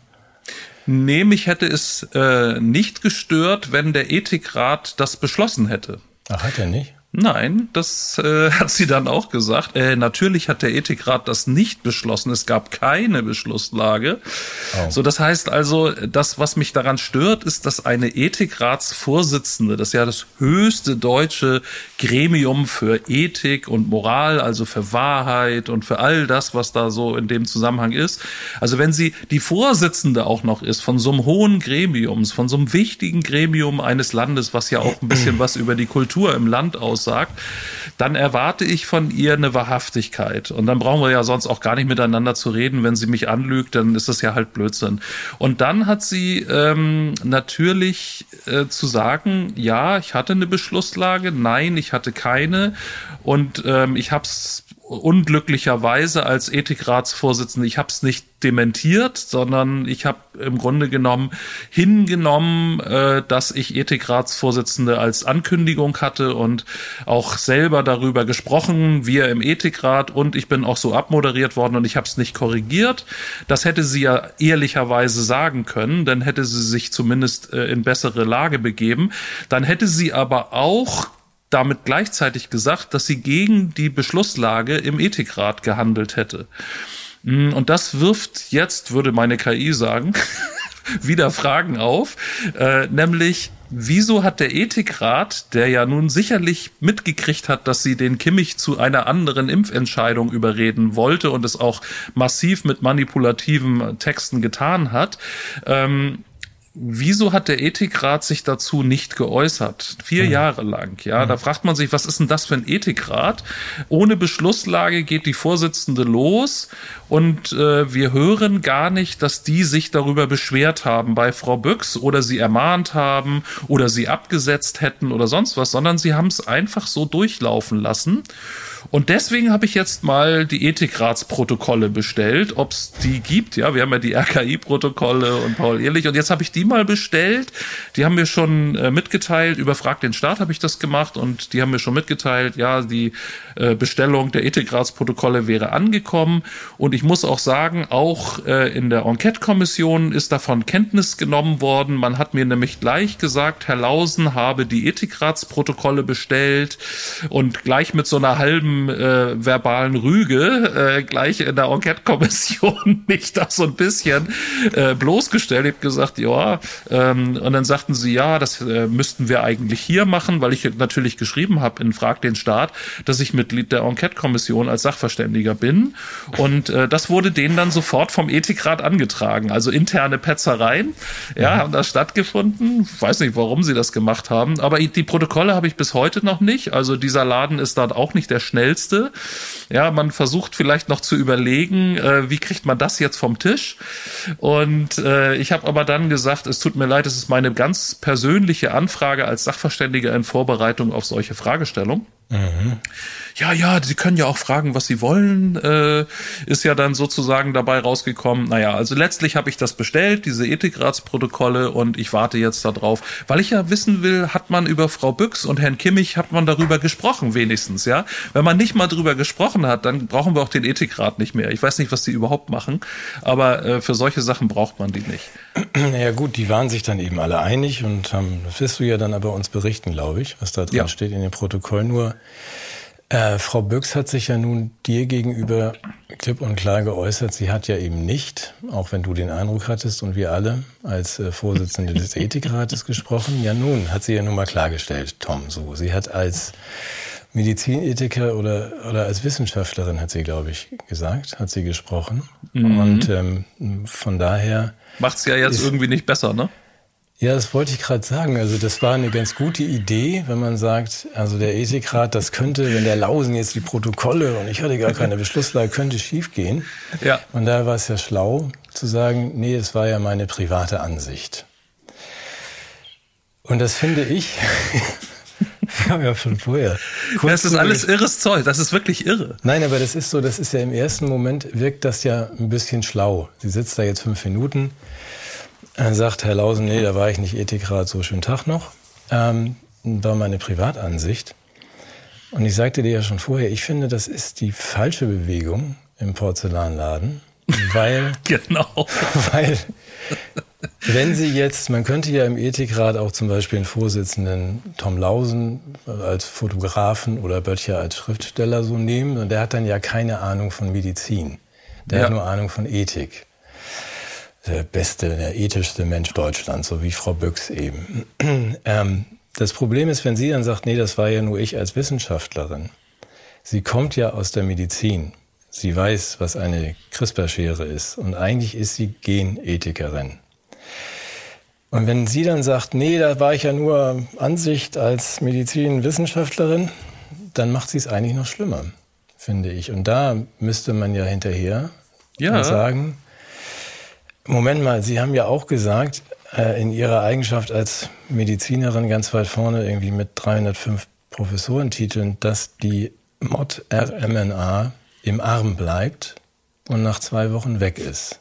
Nee, mich hätte es äh, nicht gestört, wenn der Ethikrat das beschlossen hätte. Ach, hat er nicht? Nein, das äh, hat sie dann auch gesagt. Äh, natürlich hat der Ethikrat das nicht beschlossen. Es gab keine Beschlusslage. Oh. So, das heißt also, das, was mich daran stört, ist, dass eine Ethikratsvorsitzende, das ist ja das höchste deutsche Gremium für Ethik und Moral, also für Wahrheit und für all das, was da so in dem Zusammenhang ist. Also wenn sie die Vorsitzende auch noch ist von so einem hohen Gremiums, von so einem wichtigen Gremium eines Landes, was ja auch ein bisschen was über die Kultur im Land aussagt, sagt, dann erwarte ich von ihr eine Wahrhaftigkeit. Und dann brauchen wir ja sonst auch gar nicht miteinander zu reden. Wenn sie mich anlügt, dann ist das ja halt Blödsinn. Und dann hat sie ähm, natürlich äh, zu sagen, ja, ich hatte eine Beschlusslage, nein, ich hatte keine. Und ähm, ich habe es unglücklicherweise als Ethikratsvorsitzende, ich habe es nicht dementiert, sondern ich habe im Grunde genommen hingenommen, äh, dass ich Ethikratsvorsitzende als Ankündigung hatte und auch selber darüber gesprochen, wir im Ethikrat, und ich bin auch so abmoderiert worden und ich habe es nicht korrigiert. Das hätte sie ja ehrlicherweise sagen können, dann hätte sie sich zumindest äh, in bessere Lage begeben. Dann hätte sie aber auch damit gleichzeitig gesagt, dass sie gegen die Beschlusslage im Ethikrat gehandelt hätte. Und das wirft jetzt, würde meine K I sagen, wieder Fragen auf, äh, nämlich, wieso hat der Ethikrat, der ja nun sicherlich mitgekriegt hat, dass sie den Kimmich zu einer anderen Impfentscheidung überreden wollte und es auch massiv mit manipulativen Texten getan hat, ähm, wieso hat der Ethikrat sich dazu nicht geäußert? Vier mhm. Jahre lang, ja. Mhm. Da fragt man sich, was ist denn das für ein Ethikrat? Ohne Beschlusslage geht die Vorsitzende los und äh, wir hören gar nicht, dass die sich darüber beschwert haben bei Frau Büchs oder sie ermahnt haben oder sie abgesetzt hätten oder sonst was, sondern sie haben es einfach so durchlaufen lassen. Und deswegen habe ich jetzt mal die Ethikratsprotokolle bestellt, ob es die gibt. Ja, wir haben ja die R K I-Protokolle und Paul Ehrlich. Und jetzt habe ich die mal bestellt. Die haben mir schon äh, mitgeteilt, über Frag den Staat habe ich das gemacht. Und die haben mir schon mitgeteilt, ja, die äh, Bestellung der Ethikratsprotokolle wäre angekommen. Und ich muss auch sagen, auch äh, in der Enquete-Kommission ist davon Kenntnis genommen worden. Man hat mir nämlich gleich gesagt, Herr Lausen habe die Ethikratsprotokolle bestellt und gleich mit so einer halben Äh, verbalen Rüge äh, gleich in der Enquete-Kommission mich da so ein bisschen äh, bloßgestellt. Ich habe gesagt, ja, ähm, und dann sagten sie, ja, das äh, müssten wir eigentlich hier machen, weil ich natürlich geschrieben habe in Frag den Staat, dass ich Mitglied der Enquete-Kommission als Sachverständiger bin. Und äh, das wurde denen dann sofort vom Ethikrat angetragen. Also interne Petzereien, ja, haben da stattgefunden. Ich weiß nicht, warum sie das gemacht haben, aber die Protokolle habe ich bis heute noch nicht. Also dieser Laden ist dann auch nicht der schnellste. Ja, man versucht vielleicht noch zu überlegen, äh, wie kriegt man das jetzt vom Tisch? Und äh, ich habe aber dann gesagt, es tut mir leid, es ist meine ganz persönliche Anfrage als Sachverständiger in Vorbereitung auf solche Fragestellung. Mhm. Ja, ja, Sie können ja auch fragen, was Sie wollen, äh, ist ja dann sozusagen dabei rausgekommen. Naja, also letztlich habe ich das bestellt, diese Ethikratsprotokolle, und ich warte jetzt da drauf, weil ich ja wissen will, hat man über Frau Büchs und Herrn Kimmich, hat man darüber gesprochen wenigstens, ja? Wenn man nicht mal drüber gesprochen hat, dann brauchen wir auch den Ethikrat nicht mehr. Ich weiß nicht, was die überhaupt machen, aber äh, für solche Sachen braucht man die nicht. Naja gut, die waren sich dann eben alle einig und haben, das wirst du ja dann aber uns berichten, glaube ich, was da drin ja. steht in dem Protokoll. Nur Äh, Frau Büchs hat sich ja nun dir gegenüber klipp und klar geäußert, sie hat ja eben nicht, auch wenn du den Eindruck hattest und wir alle als äh, Vorsitzende des Ethikrates gesprochen, ja nun, hat sie ja nun mal klargestellt, Tom, so. Sie hat als Medizinethiker oder, oder als Wissenschaftlerin, hat sie, glaube ich, gesagt, hat sie gesprochen. Mhm. Und ähm, von daher... Macht's ja jetzt ist, irgendwie nicht besser, ne? Ja, das wollte ich gerade sagen. Also das war eine ganz gute Idee, wenn man sagt, also der Ethikrat, das könnte, wenn der Lausen jetzt die Protokolle und ich hatte gar keine Beschlusslage, könnte schief gehen. Ja. Und da war es ja schlau zu sagen, nee, es war ja meine private Ansicht. Und das finde ich, wir haben ja schon vorher. Das ist alles irres Zeug, das ist wirklich irre. Nein, aber das ist so, das ist ja im ersten Moment, wirkt das ja ein bisschen schlau. Sie sitzt da jetzt fünf Minuten. Dann sagt Herr Lausen, nee, da war ich nicht Ethikrat, so schönen Tag noch. Ähm, war meine Privatansicht. Und ich sagte dir ja schon vorher, ich finde, das ist die falsche Bewegung im Porzellanladen, weil, genau. weil, wenn Sie jetzt, man könnte ja im Ethikrat auch zum Beispiel den Vorsitzenden Tom Lausen als Fotografen oder Böttcher als Schriftsteller so nehmen, und der hat dann ja keine Ahnung von Medizin. Der ja. hat nur Ahnung von Ethik. Der beste, der ethischste Mensch Deutschlands, so wie Frau Büchs eben. ähm, das Problem ist, wenn sie dann sagt, nee, das war ja nur ich als Wissenschaftlerin. Sie kommt ja aus der Medizin. Sie weiß, was eine CRISPR-Schere ist. Und eigentlich ist sie Genethikerin. Und wenn sie dann sagt, nee, da war ich ja nur Ansicht als Medizinwissenschaftlerin, dann macht sie es eigentlich noch schlimmer, finde ich. Und da müsste man ja hinterher ja. sagen, Moment mal, Sie haben ja auch gesagt, äh, in Ihrer Eigenschaft als Medizinerin ganz weit vorne, irgendwie mit dreihundertfünf Professorentiteln, dass die Mod-R M N A im Arm bleibt und nach zwei Wochen weg ist.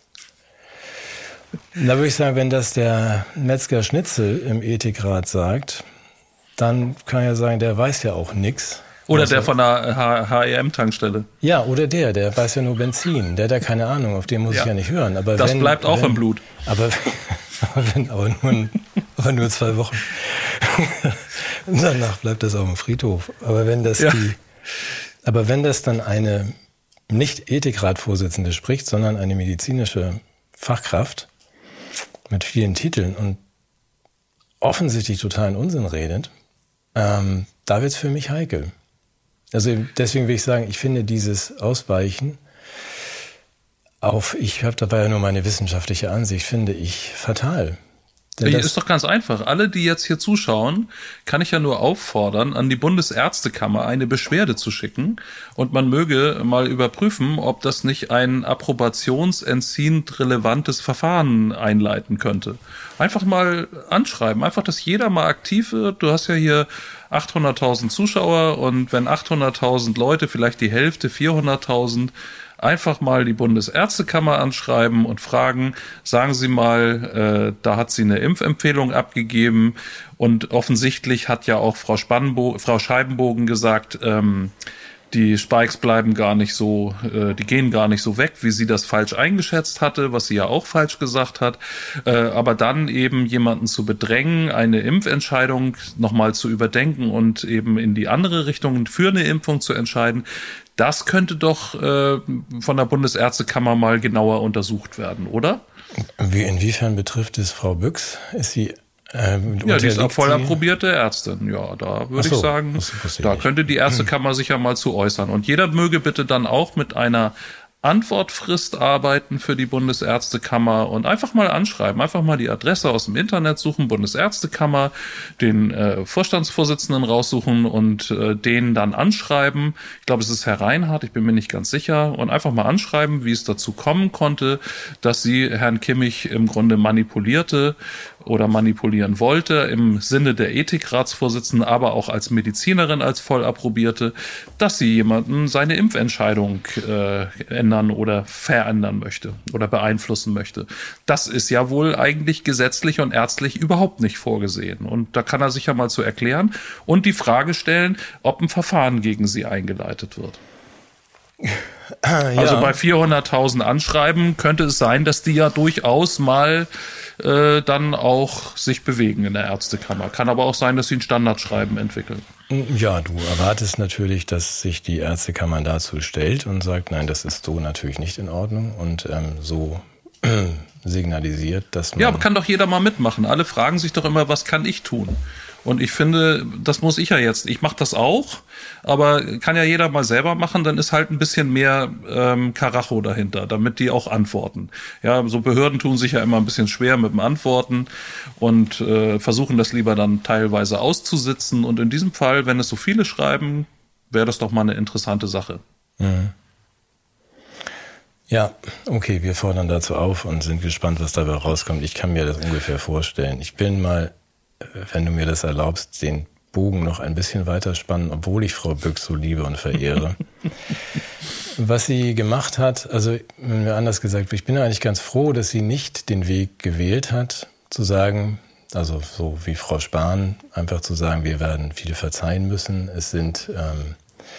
Da würde ich sagen, wenn das der Metzger Schnitzel im Ethikrat sagt, dann kann er sagen, der weiß ja auch nichts. Oder der von der H E M-Tankstelle. Ja, oder der, der weiß ja nur Benzin. Der hat ja keine Ahnung, auf den muss ja. ich ja nicht hören. Aber das wenn, bleibt auch wenn, im Blut. Aber, aber, wenn, aber, nur, aber nur zwei Wochen. Danach bleibt das auf dem Friedhof. Aber wenn das ja. die, aber wenn das dann eine nicht Ethikratvorsitzende spricht, sondern eine medizinische Fachkraft mit vielen Titeln und offensichtlich totalen Unsinn redet, ähm, da wird's für mich heikel. Also deswegen will ich sagen, ich finde dieses Ausweichen auf, ich habe dabei ja nur meine wissenschaftliche Ansicht, finde ich fatal. Denn das ist doch ganz einfach. Alle, die jetzt hier zuschauen, kann ich ja nur auffordern, an die Bundesärztekammer eine Beschwerde zu schicken und man möge mal überprüfen, ob das nicht ein approbationsentziehend relevantes Verfahren einleiten könnte. Einfach mal anschreiben, einfach, dass jeder mal aktiv wird. Du hast ja hier achthunderttausend Zuschauer und wenn achthunderttausend Leute, vielleicht die Hälfte, vierhunderttausend, einfach mal die Bundesärztekammer anschreiben und fragen, sagen Sie mal, äh, da hat sie eine Impfempfehlung abgegeben und offensichtlich hat ja auch Frau Spannbo- Frau Scheibenbogen gesagt, ähm, die Spikes bleiben gar nicht so, äh, die gehen gar nicht so weg, wie sie das falsch eingeschätzt hatte, was sie ja auch falsch gesagt hat. Äh, aber dann eben jemanden zu bedrängen, eine Impfentscheidung nochmal zu überdenken und eben in die andere Richtung für eine Impfung zu entscheiden, das könnte doch äh, von der Bundesärztekammer mal genauer untersucht werden, oder? Wie, inwiefern betrifft es Frau Büchs? Ist sie Ähm, ja, die ist auch voll approbierte Ärztin. Ja, da würde so, ich sagen, da könnte die Ärztekammer sich ja mal zu äußern. Und jeder möge bitte dann auch mit einer Antwortfrist arbeiten für die Bundesärztekammer und einfach mal anschreiben, einfach mal die Adresse aus dem Internet suchen, Bundesärztekammer, den äh, Vorstandsvorsitzenden raussuchen und äh, den dann anschreiben. Ich glaube, es ist Herr Reinhardt, ich bin mir nicht ganz sicher, und einfach mal anschreiben, wie es dazu kommen konnte, dass sie Herrn Kimmich im Grunde manipulierte oder manipulieren wollte, im Sinne der Ethikratsvorsitzenden, aber auch als Medizinerin, als voll approbierte, dass sie jemanden seine Impfentscheidung äh, ändern oder verändern möchte oder beeinflussen möchte. Das ist ja wohl eigentlich gesetzlich und ärztlich überhaupt nicht vorgesehen. Und da kann er sich ja mal zu erklären und die Frage stellen, ob ein Verfahren gegen sie eingeleitet wird. Ja. Also bei vierhunderttausend Anschreiben könnte es sein, dass die ja durchaus mal äh, dann auch sich bewegen in der Ärztekammer. Kann aber auch sein, dass sie ein Standardschreiben entwickeln. Ja, du erwartest natürlich, dass sich die Ärztekammer dazu stellt und sagt, nein, das ist so natürlich nicht in Ordnung und ähm, so äh, signalisiert, dass man... Ja, aber kann doch jeder mal mitmachen. Alle fragen sich doch immer, was kann ich tun? Und ich finde, das muss ich ja jetzt. Ich mache das auch, aber kann ja jeder mal selber machen, dann ist halt ein bisschen mehr ähm, Karacho dahinter, damit die auch antworten. Ja, so Behörden tun sich ja immer ein bisschen schwer mit dem Antworten und äh, versuchen das lieber dann teilweise auszusitzen. Und in diesem Fall, wenn es so viele schreiben, wäre das doch mal eine interessante Sache. Mhm. Ja, okay, wir fordern dazu auf und sind gespannt, was dabei rauskommt. Ich kann mir das ungefähr vorstellen. Ich bin mal, wenn du mir das erlaubst, den Bogen noch ein bisschen weiter spannen, obwohl ich Frau Büchs so liebe und verehre. Was sie gemacht hat, also anders gesagt, ich bin eigentlich ganz froh, dass sie nicht den Weg gewählt hat, zu sagen, also so wie Frau Spahn, einfach zu sagen, wir werden viele verzeihen müssen. Es sind, ähm,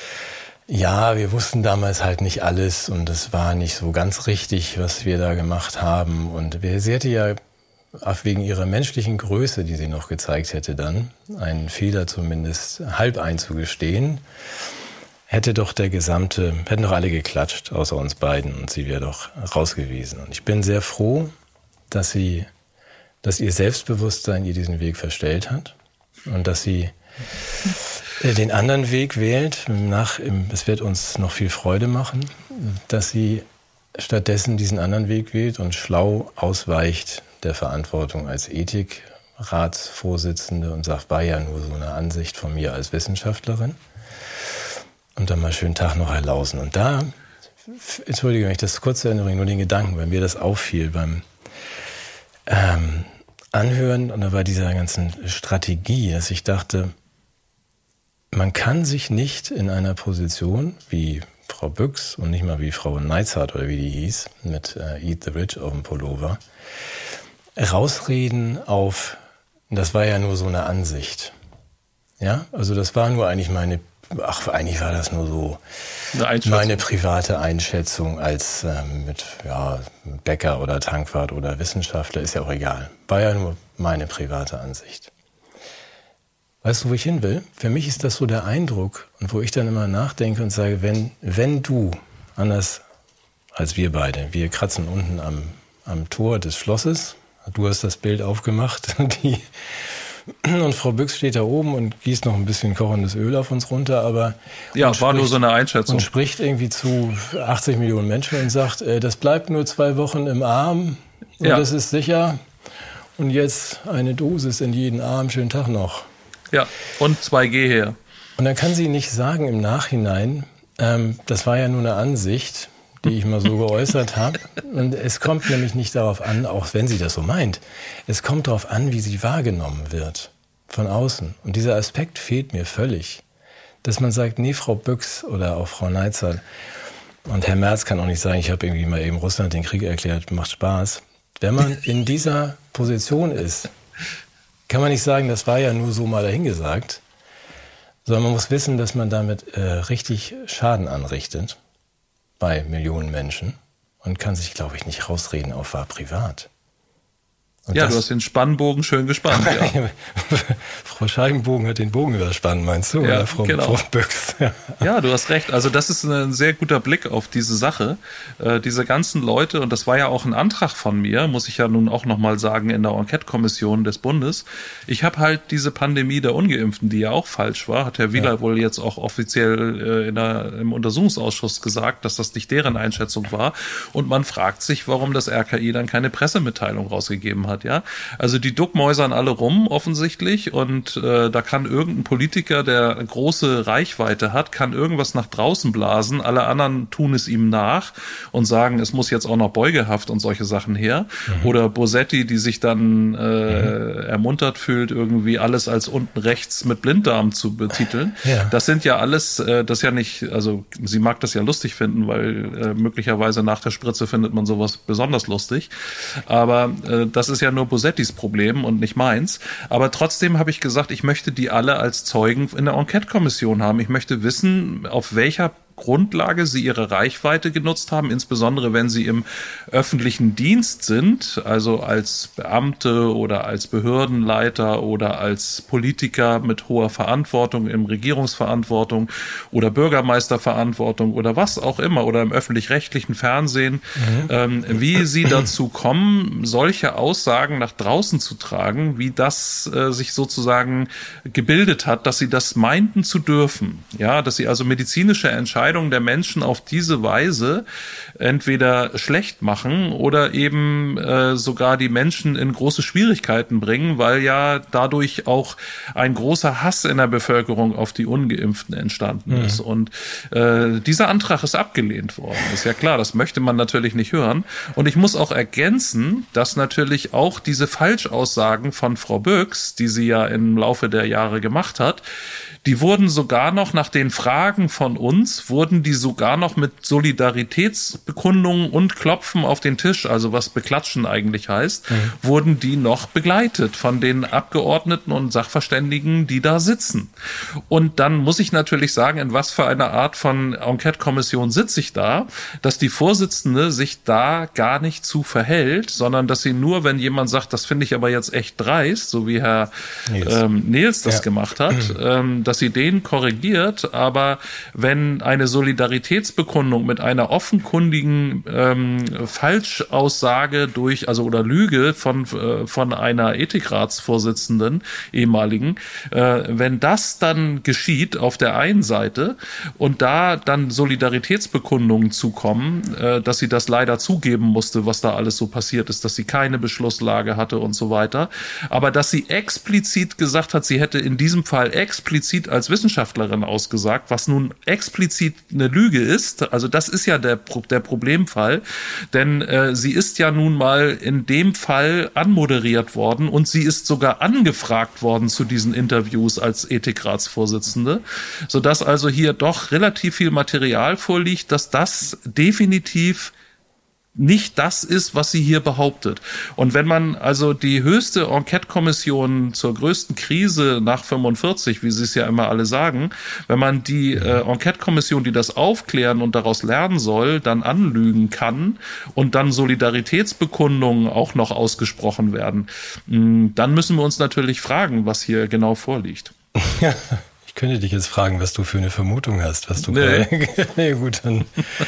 ja, wir wussten damals halt nicht alles und es war nicht so ganz richtig, was wir da gemacht haben. Und sie hätte ja auch wegen ihrer menschlichen Größe, die sie noch gezeigt hätte dann, einen Fehler zumindest halb einzugestehen, hätte doch der gesamte, hätten doch alle geklatscht, außer uns beiden, und sie wäre doch raus gewesen. Und ich bin sehr froh, dass sie, dass ihr Selbstbewusstsein ihr diesen Weg verstellt hat und dass sie den anderen Weg wählt. Nach, es wird uns noch viel Freude machen, dass sie stattdessen diesen anderen Weg wählt und schlau ausweicht der Verantwortung als Ethikratsvorsitzende und sagt, war ja nur so eine Ansicht von mir als Wissenschaftlerin. Und dann mal schönen Tag noch erlausen. Und da, entschuldige mich, das kurze Erinnerung, nur den Gedanken, weil mir das auffiel beim ähm, Anhören und bei dieser ganzen Strategie, dass ich dachte, man kann sich nicht in einer Position wie Frau Büchs und nicht mal wie Frau Neizhardt oder wie die hieß, mit äh, Eat the Rich auf dem Pullover, rausreden auf, das war ja nur so eine Ansicht. Ja, also das war nur eigentlich meine, ach, eigentlich war das nur so meine private Einschätzung als ähm, mit ja, Bäcker oder Tankwart oder Wissenschaftler, ist ja auch egal. War ja nur meine private Ansicht. Weißt du, wo ich hin will? Für mich ist das so der Eindruck, und wo ich dann immer nachdenke und sage, wenn, wenn du, anders als wir beide, wir kratzen unten am, am Tor des Schlosses, du hast das Bild aufgemacht, die, und Frau Büchs steht da oben und gießt noch ein bisschen kochendes Öl auf uns runter, aber ja, war spricht, nur so eine Einschätzung. Und spricht irgendwie zu achtzig Millionen Menschen und sagt, äh, das bleibt nur zwei Wochen im Arm und ja, das ist sicher und jetzt eine Dosis in jeden Arm, schönen Tag noch. Ja, und zwei G her. Und dann kann sie nicht sagen im Nachhinein, ähm, das war ja nur eine Ansicht, die ich mal so geäußert habe. Und es kommt nämlich nicht darauf an, auch wenn sie das so meint, es kommt darauf an, wie sie wahrgenommen wird von außen. Und dieser Aspekt fehlt mir völlig. Dass man sagt, nee, Frau Büchs oder auch Frau Neizhardt und Herr Merz kann auch nicht sagen, ich habe irgendwie mal eben Russland den Krieg erklärt, macht Spaß. Wenn man in dieser Position ist, kann man nicht sagen, das war ja nur so mal dahingesagt, sondern man muss wissen, dass man damit äh, richtig Schaden anrichtet bei Millionen Menschen und kann sich, glaube ich, nicht rausreden auf war privat. Und ja, das, du hast den Spannbogen schön gespannt. Ja. Frau Scheibenbogen hat den Bogen überspannt, meinst du? Ja, oder Frau, genau. Frau Büchs? Ja. Ja, du hast recht. Also das ist ein sehr guter Blick auf diese Sache. Äh, diese ganzen Leute, und das war ja auch ein Antrag von mir, muss ich ja nun auch nochmal sagen, in der Enquete-Kommission des Bundes. Ich habe halt diese Pandemie der Ungeimpften, die ja auch falsch war, hat Herr Wieler ja. wohl jetzt auch offiziell äh, in der, im Untersuchungsausschuss gesagt, dass das nicht deren Einschätzung war. Und man fragt sich, warum das R K I dann keine Pressemitteilung rausgegeben hat. Ja, also die duckmäusern alle rum offensichtlich und äh, da kann irgendein Politiker, der eine große Reichweite hat, kann irgendwas nach draußen blasen. Alle anderen tun es ihm nach und sagen, es muss jetzt auch noch Beugehaft und solche Sachen her. Mhm. Oder Bosetti, die sich dann äh, mhm. ermuntert fühlt, irgendwie alles als unten rechts mit Blinddarm zu betiteln. Ja. Das sind ja alles, äh, das ja nicht, also sie mag das ja lustig finden, weil äh, möglicherweise nach der Spritze findet man sowas besonders lustig. Aber äh, das ist ja nur Bosettis Problem und nicht meins. Aber trotzdem habe ich gesagt, ich möchte die alle als Zeugen in der Enquete-Kommission haben. Ich möchte wissen, auf welcher Grundlage sie ihre Reichweite genutzt haben, insbesondere wenn sie im öffentlichen Dienst sind, also als Beamte oder als Behördenleiter oder als Politiker mit hoher Verantwortung, in Regierungsverantwortung oder Bürgermeisterverantwortung oder was auch immer oder im öffentlich-rechtlichen Fernsehen, mhm. ähm, wie sie dazu kommen, solche Aussagen nach draußen zu tragen, wie das äh, sich sozusagen gebildet hat, dass sie das meinten zu dürfen, ja, dass sie also medizinische Entscheidungen der Menschen auf diese Weise entweder schlecht machen oder eben äh, sogar die Menschen in große Schwierigkeiten bringen, weil ja dadurch auch ein großer Hass in der Bevölkerung auf die Ungeimpften entstanden mhm. ist. Und äh, dieser Antrag ist abgelehnt worden. Ist ja klar, das möchte man natürlich nicht hören. Und ich muss auch ergänzen, dass natürlich auch diese Falschaussagen von Frau Büchs, die sie ja im Laufe der Jahre gemacht hat, die wurden sogar noch nach den Fragen von uns, wurden die sogar noch mit Solidaritätsbekundungen und Klopfen auf den Tisch, also was Beklatschen eigentlich heißt, mhm. wurden die noch begleitet von den Abgeordneten und Sachverständigen, die da sitzen. Und dann muss ich natürlich sagen, in was für eine Art von Enquete-Kommission sitze ich da, dass die Vorsitzende sich da gar nicht zu verhält, sondern dass sie nur, wenn jemand sagt, das finde ich aber jetzt echt dreist, so wie Herr Nils, ähm, Nils das ja. gemacht hat, ähm, dass sie den korrigiert, aber wenn eine Solidaritätsbekundung mit einer offenkundigen ähm, Falschaussage durch, also oder Lüge von äh, von einer Ethikratsvorsitzenden, ehemaligen, äh, wenn das dann geschieht auf der einen Seite und da dann Solidaritätsbekundungen zukommen, äh, dass sie das leider zugeben musste, was da alles so passiert ist, dass sie keine Beschlusslage hatte und so weiter, aber dass sie explizit gesagt hat, sie hätte in diesem Fall explizit als Wissenschaftlerin ausgesagt, was nun explizit eine Lüge ist. Also das ist ja der, der Problemfall, denn äh, sie ist ja nun mal in dem Fall anmoderiert worden und sie ist sogar angefragt worden zu diesen Interviews als Ethikratsvorsitzende, sodass also hier doch relativ viel Material vorliegt, dass das definitiv nicht das ist, was sie hier behauptet. Und wenn man also die höchste Enquete-Kommission zur größten Krise nach fünfundvierzig, wie sie es ja immer alle sagen, wenn man die äh, Enquete-Kommission, die das aufklären und daraus lernen soll, dann anlügen kann und dann Solidaritätsbekundungen auch noch ausgesprochen werden, mh, dann müssen wir uns natürlich fragen, was hier genau vorliegt. Ja. Ich könnte dich jetzt fragen, was du für eine Vermutung hast, was du nee. gerade... nee, gut, dann...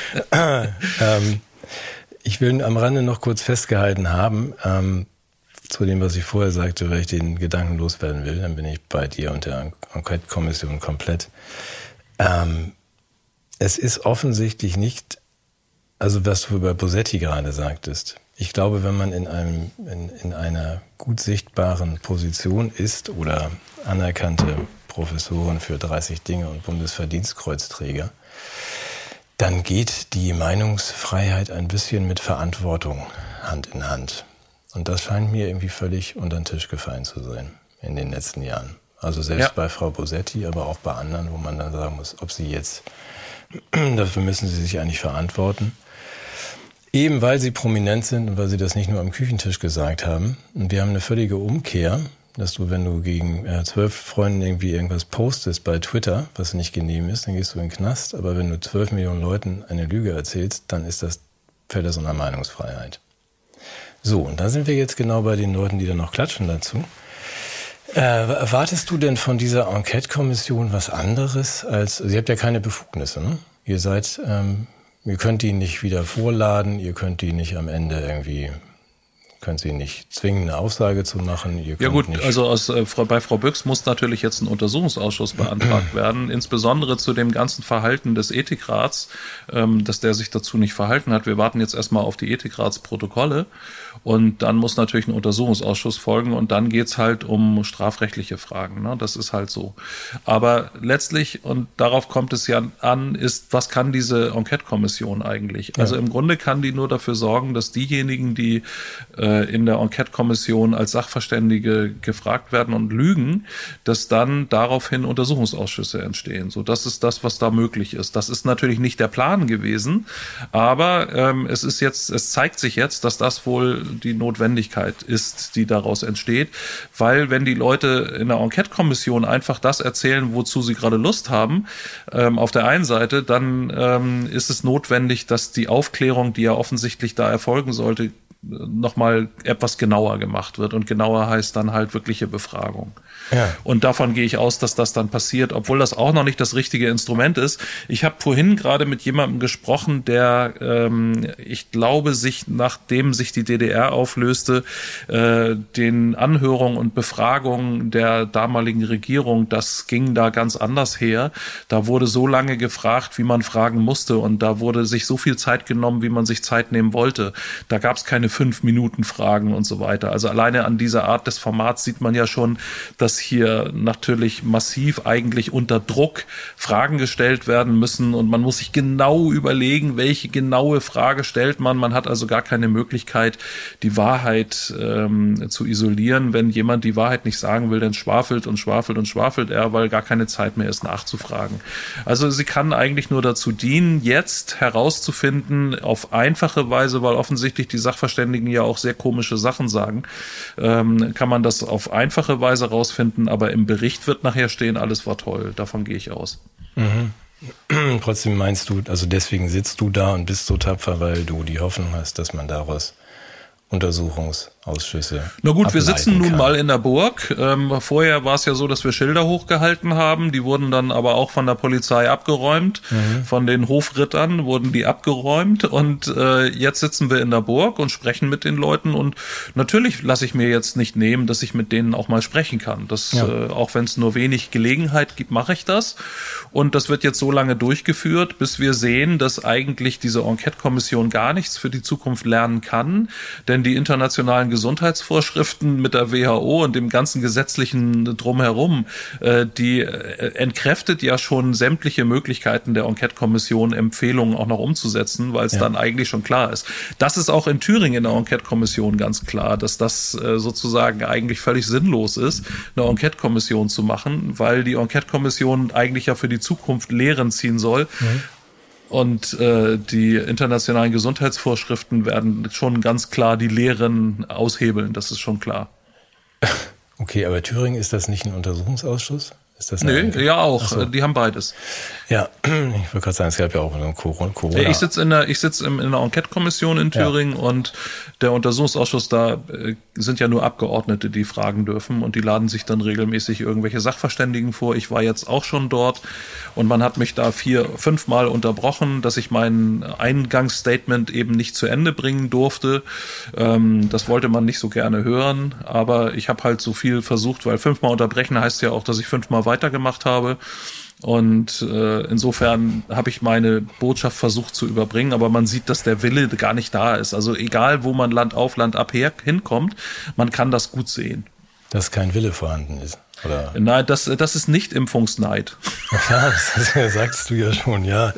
ähm, Ich will am Rande noch kurz festgehalten haben, ähm, zu dem, was ich vorher sagte, weil ich den Gedanken loswerden will, dann bin ich bei dir und der Enquete-Kommission komplett. Ähm, es ist offensichtlich nicht, also was du über Bosetti gerade sagtest, ich glaube, wenn man in einem in, in einer gut sichtbaren Position ist oder anerkannte Professorin für dreißig Dinge und Bundesverdienstkreuzträger, dann geht die Meinungsfreiheit ein bisschen mit Verantwortung Hand in Hand. Und das scheint mir irgendwie völlig unter den Tisch gefallen zu sein in den letzten Jahren. Also selbst ja. bei Frau Bosetti, aber auch bei anderen, wo man dann sagen muss, ob sie jetzt, dafür müssen sie sich eigentlich verantworten. Eben weil sie prominent sind und weil sie das nicht nur am Küchentisch gesagt haben. Und wir haben eine völlige Umkehr, dass du, wenn du gegen äh, zwölf Freunden irgendwie irgendwas postest bei Twitter, was nicht genehm ist, dann gehst du in den Knast. Aber wenn du zwölf Millionen Leuten eine Lüge erzählst, dann ist das, fällt das unter Meinungsfreiheit. So, und da sind wir jetzt genau bei den Leuten, die da noch klatschen dazu. Äh, erwartest du denn von dieser Enquete-Kommission was anderes als, also ihr habt ja keine Befugnisse, ne? Ihr seid, ähm, ihr könnt die nicht wieder vorladen, ihr könnt die nicht am Ende irgendwie, könnt sie nicht zwingen, eine Aussage zu machen. Ihr ja gut, nicht also aus, äh, bei Frau Büchs muss natürlich jetzt ein Untersuchungsausschuss beantragt werden, insbesondere zu dem ganzen Verhalten des Ethikrats, ähm, dass der sich dazu nicht verhalten hat. Wir warten jetzt erstmal auf die Ethikratsprotokolle und dann muss natürlich ein Untersuchungsausschuss folgen und dann geht's halt um strafrechtliche Fragen. Ne? Das ist halt so. Aber letztlich, und darauf kommt es ja an, ist, was kann diese Enquete-Kommission eigentlich? Also ja. Im Grunde kann die nur dafür sorgen, dass diejenigen, die äh, in der Enquete-Kommission als Sachverständige gefragt werden und lügen, dass dann daraufhin Untersuchungsausschüsse entstehen. So, das ist das, was da möglich ist. Das ist natürlich nicht der Plan gewesen, aber ähm, es ist jetzt, es zeigt sich jetzt, dass das wohl die Notwendigkeit ist, die daraus entsteht, weil wenn die Leute in der Enquete-Kommission einfach das erzählen, wozu sie gerade Lust haben, ähm, auf der einen Seite, dann ähm, ist es notwendig, dass die Aufklärung, die ja offensichtlich da erfolgen sollte, nochmal etwas genauer gemacht wird. Und genauer heißt dann halt wirkliche Befragung. Ja. Und davon gehe ich aus, dass das dann passiert, obwohl das auch noch nicht das richtige Instrument ist. Ich habe vorhin gerade mit jemandem gesprochen, der, ähm, ich glaube, sich, nachdem sich die D D R auflöste, äh, den Anhörungen und Befragungen der damaligen Regierung, das ging da ganz anders her. Da wurde so lange gefragt, wie man fragen musste, und da wurde sich so viel Zeit genommen, wie man sich Zeit nehmen wollte. Da gab es keine fünf Minuten Fragen und so weiter. Also alleine an dieser Art des Formats sieht man ja schon, dass hier natürlich massiv eigentlich unter Druck Fragen gestellt werden müssen und man muss sich genau überlegen, welche genaue Frage stellt man. Man hat also gar keine Möglichkeit, die Wahrheit ähm, zu isolieren. Wenn jemand die Wahrheit nicht sagen will, dann schwafelt und schwafelt und schwafelt er, weil gar keine Zeit mehr ist, nachzufragen. Also sie kann eigentlich nur dazu dienen, jetzt herauszufinden, auf einfache Weise, weil offensichtlich die Sachverständigen ja auch sehr komische Sachen sagen, ähm, kann man das auf einfache Weise rausfinden, aber im Bericht wird nachher stehen, alles war toll. Davon gehe ich aus. Mhm. Trotzdem meinst du, also deswegen sitzt du da und bist so tapfer, weil du die Hoffnung hast, dass man daraus Untersuchungsausschüsse. Na gut, wir sitzen nun kann. mal in der Burg. Ähm, vorher war es ja so, dass wir Schilder hochgehalten haben. Die wurden dann aber auch von der Polizei abgeräumt. Mhm. Von den Hofrittern wurden die abgeräumt. Und äh, jetzt sitzen wir in der Burg und sprechen mit den Leuten. Und natürlich lasse ich mir jetzt nicht nehmen, dass ich mit denen auch mal sprechen kann. Das, ja. äh, auch wenn es nur wenig Gelegenheit gibt, mache ich das. Und das wird jetzt so lange durchgeführt, bis wir sehen, dass eigentlich diese Enquete-Kommission gar nichts für die Zukunft lernen kann. Denn die internationalen Gesundheitsvorschriften mit der W H O und dem ganzen gesetzlichen Drumherum, äh, die äh, entkräftet ja schon sämtliche Möglichkeiten der Enquete-Kommission, Empfehlungen auch noch umzusetzen, weil es ja. dann eigentlich schon klar ist. Das ist auch in Thüringen in der Enquete-Kommission ganz klar, dass das äh, sozusagen eigentlich völlig sinnlos ist, eine Enquete-Kommission zu machen, weil die Enquete-Kommission eigentlich ja für die Zukunft Lehren ziehen soll. Mhm. Und äh, die internationalen Gesundheitsvorschriften werden schon ganz klar die Lehren aushebeln, das ist schon klar. Okay, aber Thüringen, ist das nicht ein Untersuchungsausschuss? Ist das Nö, ja auch, so. Die haben beides. Ja, ich wollte gerade sagen, es gab ja auch eine Corona. Ich sitze in der, ich sitze in einer Enquete-Kommission in Thüringen, ja. Und der Untersuchungsausschuss, da äh, sind ja nur Abgeordnete, die fragen dürfen, und die laden sich dann regelmäßig irgendwelche Sachverständigen vor. Ich war jetzt auch schon dort und man hat mich da vier, fünfmal unterbrochen, dass ich mein Eingangsstatement eben nicht zu Ende bringen durfte. Ähm, das wollte man nicht so gerne hören, aber ich habe halt so viel versucht, weil fünfmal unterbrechen heißt ja auch, dass ich fünfmal weitergemacht habe. Und äh, insofern habe ich meine Botschaft versucht zu überbringen, aber man sieht, dass der Wille gar nicht da ist. Also egal, wo man Land auf, Land ab her hinkommt, man kann das gut sehen. Dass kein Wille vorhanden ist, oder? Nein, das, das ist nicht Impfungsneid. Ja, das, das sagst du ja schon, ja.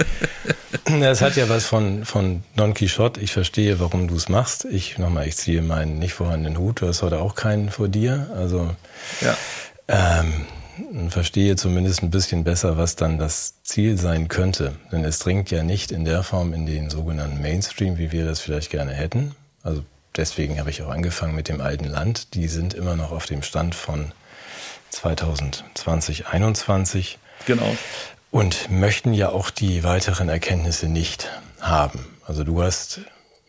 Es hat ja was von, von Don Quixote. Ich verstehe, warum du es machst. Ich, nochmal, ich ziehe meinen nicht vorhandenen Hut. Du hast heute auch keinen vor dir. Also, ja. Ähm, und verstehe zumindest ein bisschen besser, was dann das Ziel sein könnte. Denn es dringt ja nicht in der Form in den sogenannten Mainstream, wie wir das vielleicht gerne hätten. Also deswegen habe ich auch angefangen mit dem alten Land. Die sind immer noch auf dem Stand von zweitausendzwanzig, einundzwanzig. Genau. Und möchten ja auch die weiteren Erkenntnisse nicht haben. Also du hast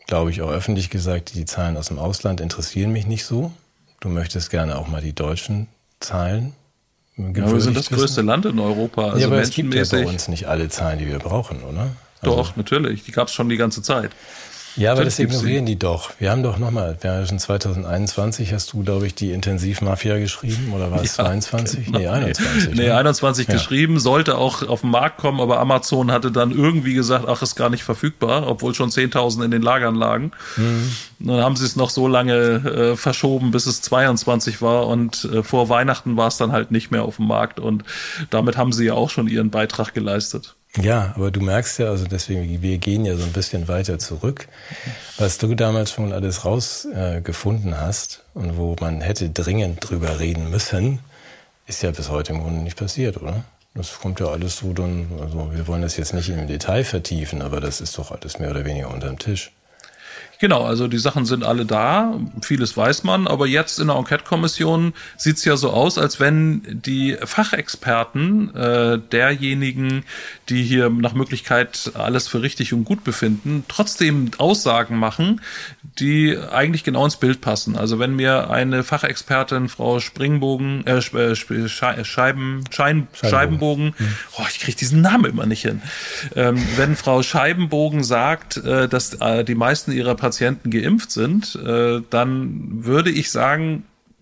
glaube ich, auch öffentlich gesagt, die Zahlen aus dem Ausland interessieren mich nicht so. Du möchtest gerne auch mal die deutschen Zahlen. Ja, wir sind das wissen. größte Land in Europa. Also ja, aber es gibt ja bei uns nicht alle Zahlen, die wir brauchen, oder? Also doch, natürlich. Die gab es schon die ganze Zeit. Ja, aber das ignorieren die doch. Wir haben doch nochmal, wir haben schon zwanzig einundzwanzig, hast du, glaube ich, die Intensivmafia geschrieben, oder war es ja, zweiundzwanzig? Genau. Nee, einundzwanzig. Nee, ne? einundzwanzig ja. geschrieben, sollte auch auf den Markt kommen, aber Amazon hatte dann irgendwie gesagt, ach, ist gar nicht verfügbar, obwohl schon zehntausend in den Lagern lagen. Mhm. Dann haben sie es noch so lange äh, verschoben, bis es zweiundzwanzig war und äh, vor Weihnachten war es dann halt nicht mehr auf dem Markt und damit haben sie ja auch schon ihren Beitrag geleistet. Ja, aber du merkst ja, also deswegen, wir gehen ja so ein bisschen weiter zurück, was du damals schon alles rausgefunden äh, hast und wo man hätte dringend drüber reden müssen, ist ja bis heute im Grunde nicht passiert, oder? Das kommt ja alles so dann, also wir wollen das jetzt nicht im Detail vertiefen, aber das ist doch alles mehr oder weniger unterm Tisch. Genau, also die Sachen sind alle da, vieles weiß man, aber jetzt in der Enquete-Kommission sieht's ja so aus, als wenn die Fachexperten äh, derjenigen, die hier nach Möglichkeit alles für richtig und gut befinden, trotzdem Aussagen machen, die eigentlich genau ins Bild passen. Also wenn mir eine Fachexpertin, Frau Springbogen, äh, Scheiben, Schein, Scheibenbogen, Scheibenbogen hm. oh, ich kriege diesen Namen immer nicht hin, ähm, wenn Frau Scheibenbogen sagt, äh, dass äh, die meisten ihrer Patienten geimpft sind, äh, dann würde ich sagen,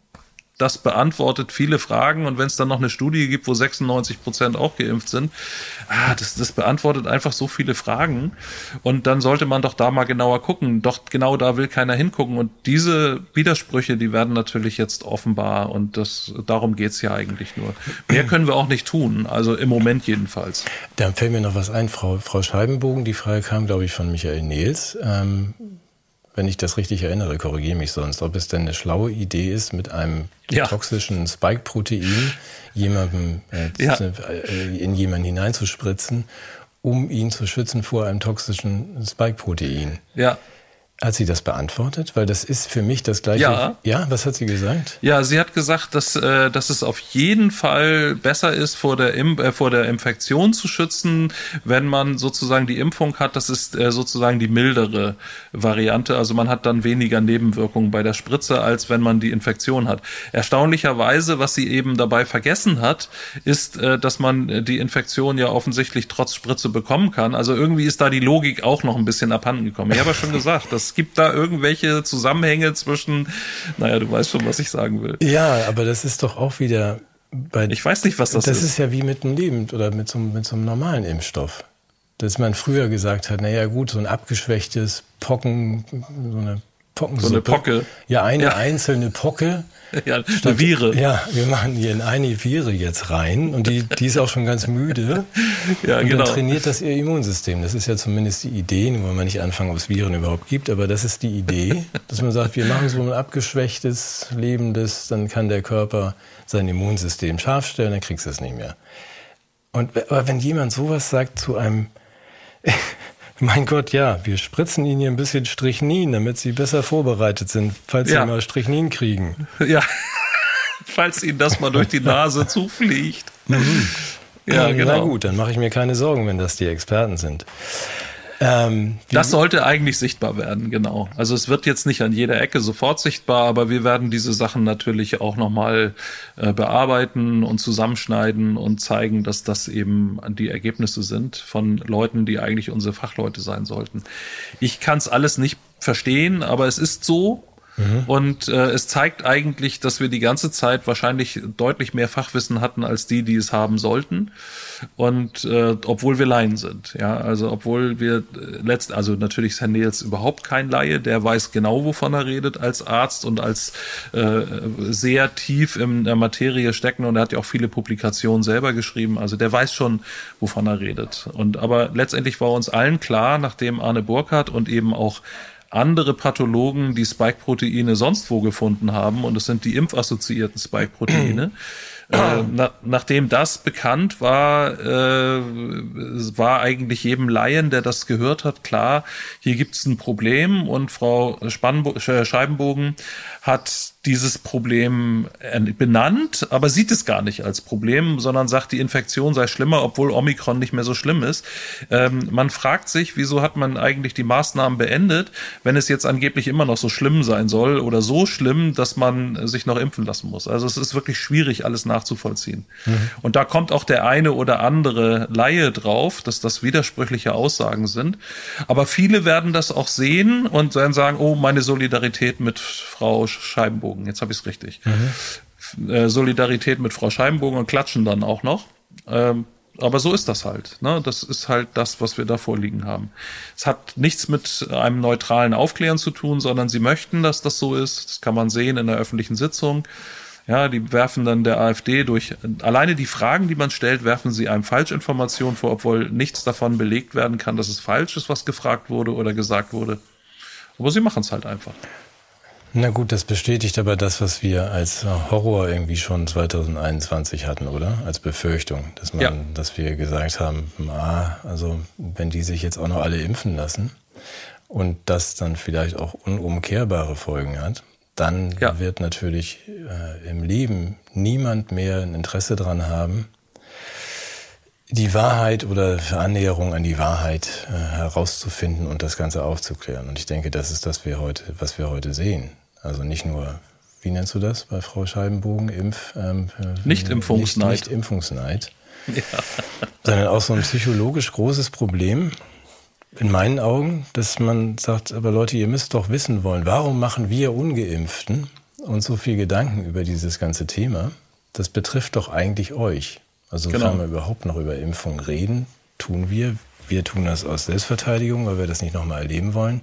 das beantwortet viele Fragen und wenn es dann noch eine Studie gibt, wo sechsundneunzig Prozent auch geimpft sind, ah, das, das beantwortet einfach so viele Fragen und dann sollte man doch da mal genauer gucken. Doch genau da will keiner hingucken und diese Widersprüche, die werden natürlich jetzt offenbar und das, darum geht's ja eigentlich nur. Mehr können wir auch nicht tun, also im Moment jedenfalls. Da fällt mir noch was ein, Frau, Frau Scheibenbogen, die Frage kam, glaube ich, von Michael Nehls, ähm, wenn ich das richtig erinnere, korrigiere mich sonst, ob es denn eine schlaue Idee ist, mit einem ja. toxischen Spike-Protein jemandem äh, ja. in jemanden hineinzuspritzen, um ihn zu schützen vor einem toxischen Spike-Protein. Ja. Hat sie das beantwortet? Weil das ist für mich das Gleiche. Ja. Ja, was hat sie gesagt? Ja, sie hat gesagt, dass, äh, dass es auf jeden Fall besser ist, vor der, Im- äh, vor der Infektion zu schützen, wenn man sozusagen die Impfung hat. Das ist äh, sozusagen die mildere Variante. Also man hat dann weniger Nebenwirkungen bei der Spritze, als wenn man die Infektion hat. Erstaunlicherweise, was sie eben dabei vergessen hat, ist, äh, dass man die Infektion ja offensichtlich trotz Spritze bekommen kann. Also irgendwie ist da die Logik auch noch ein bisschen abhanden gekommen. Ich habe ja schon gesagt, dass es gibt da irgendwelche Zusammenhänge zwischen, naja, du weißt schon, was ich sagen will. Ja, aber das ist doch auch wieder bei... Ich weiß nicht, was das, das ist. Das ist ja wie mit einem Leben oder mit so, mit so einem normalen Impfstoff. Dass man früher gesagt hat, naja gut, so ein abgeschwächtes Pocken, so eine Pockensuppe. So eine Pocke. Ja, eine ja. einzelne Pocke. Ja, eine Viere. Ja, wir machen hier in eine Viere jetzt rein und die, die ist auch schon ganz müde. Ja, und genau. dann trainiert das ihr Immunsystem. Das ist ja zumindest die Idee, nur wollen wir nicht anfangen, ob es Viren überhaupt gibt, aber das ist die Idee, dass man sagt, wir machen so ein abgeschwächtes, lebendes, dann kann der Körper sein Immunsystem scharf stellen, dann kriegst du es nicht mehr. Und aber wenn jemand sowas sagt zu einem mein Gott, ja, wir spritzen Ihnen hier ein bisschen Strychnin, damit Sie besser vorbereitet sind, falls ja. Sie mal Strychnin kriegen. Ja, falls Ihnen das mal durch die Nase zufliegt. Mhm. Ja, ähm, genau. Na gut, dann mache ich mir keine Sorgen, wenn das die Experten sind. Ähm, das sollte eigentlich sichtbar werden, genau. Also es wird jetzt nicht an jeder Ecke sofort sichtbar, aber wir werden diese Sachen natürlich auch nochmal äh, bearbeiten und zusammenschneiden und zeigen, dass das eben die Ergebnisse sind von Leuten, die eigentlich unsere Fachleute sein sollten. Ich kann es alles nicht verstehen, aber es ist so. Mhm. Und äh, es zeigt eigentlich, dass wir die ganze Zeit wahrscheinlich deutlich mehr Fachwissen hatten als die, die es haben sollten. Und äh, obwohl wir Laien sind, ja, also obwohl wir äh, letzt, also natürlich ist Herr Nehls überhaupt kein Laie, der weiß genau, wovon er redet als Arzt und als äh, sehr tief in der Materie stecken und er hat ja auch viele Publikationen selber geschrieben, also der weiß schon, wovon er redet. Und aber letztendlich war uns allen klar, nachdem Arne Burkhardt und eben auch andere Pathologen die Spike-Proteine sonst wo gefunden haben, und es sind die impfassoziierten Spike-Proteine, Äh, na, nachdem das bekannt war, äh, war eigentlich jedem Laien, der das gehört hat, klar, hier gibt es ein Problem und Frau Spannbo- Scheibenbogen hat dieses Problem benannt, aber sieht es gar nicht als Problem, sondern sagt, die Infektion sei schlimmer, obwohl Omikron nicht mehr so schlimm ist. Ähm, man fragt sich, wieso hat man eigentlich die Maßnahmen beendet, wenn es jetzt angeblich immer noch so schlimm sein soll oder so schlimm, dass man sich noch impfen lassen muss. Also es ist wirklich schwierig, alles nachzuvollziehen. Mhm. Und da kommt auch der eine oder andere Laie drauf, dass das widersprüchliche Aussagen sind. Aber viele werden das auch sehen und dann sagen, oh, meine Solidarität mit Frau Scheibenbogen. Jetzt habe ich es richtig. Mhm. Äh, Solidarität mit Frau Scheibenbogen und klatschen dann auch noch. Ähm, aber so ist das halt. Ne? Das ist halt das, was wir da vorliegen haben. Es hat nichts mit einem neutralen Aufklären zu tun, sondern sie möchten, dass das so ist. Das kann man sehen in der öffentlichen Sitzung. Ja, die werfen dann der AfD durch, alleine die Fragen, die man stellt, werfen sie einem Falschinformationen vor, obwohl nichts davon belegt werden kann, dass es falsch ist, was gefragt wurde oder gesagt wurde. Aber sie machen es halt einfach. Na gut, das bestätigt aber das, was wir als Horror irgendwie schon zwanzig einundzwanzig hatten, oder? Als Befürchtung, dass man, ja. dass wir gesagt haben, ah, also wenn die sich jetzt auch noch alle impfen lassen und das dann vielleicht auch unumkehrbare Folgen hat, dann ja. wird natürlich äh, im Leben niemand mehr ein Interesse dran haben, die Wahrheit oder Annäherung an die Wahrheit äh, herauszufinden und das Ganze aufzuklären. Und ich denke, das ist das, wir heute, was wir heute sehen. Also nicht nur, wie nennst du das bei Frau Scheibenbogen? Impf, ähm, Nicht-Impfungsneid. Nicht, Nicht-Impfungsneid. Ja. Sondern auch so ein psychologisch großes Problem, in meinen Augen, dass man sagt, aber Leute, ihr müsst doch wissen wollen, warum machen wir Ungeimpften uns so viel Gedanken über dieses ganze Thema? Das betrifft doch eigentlich euch. Also genau. Wenn wir überhaupt noch über Impfung reden, tun wir. Wir tun das aus Selbstverteidigung, weil wir das nicht nochmal erleben wollen.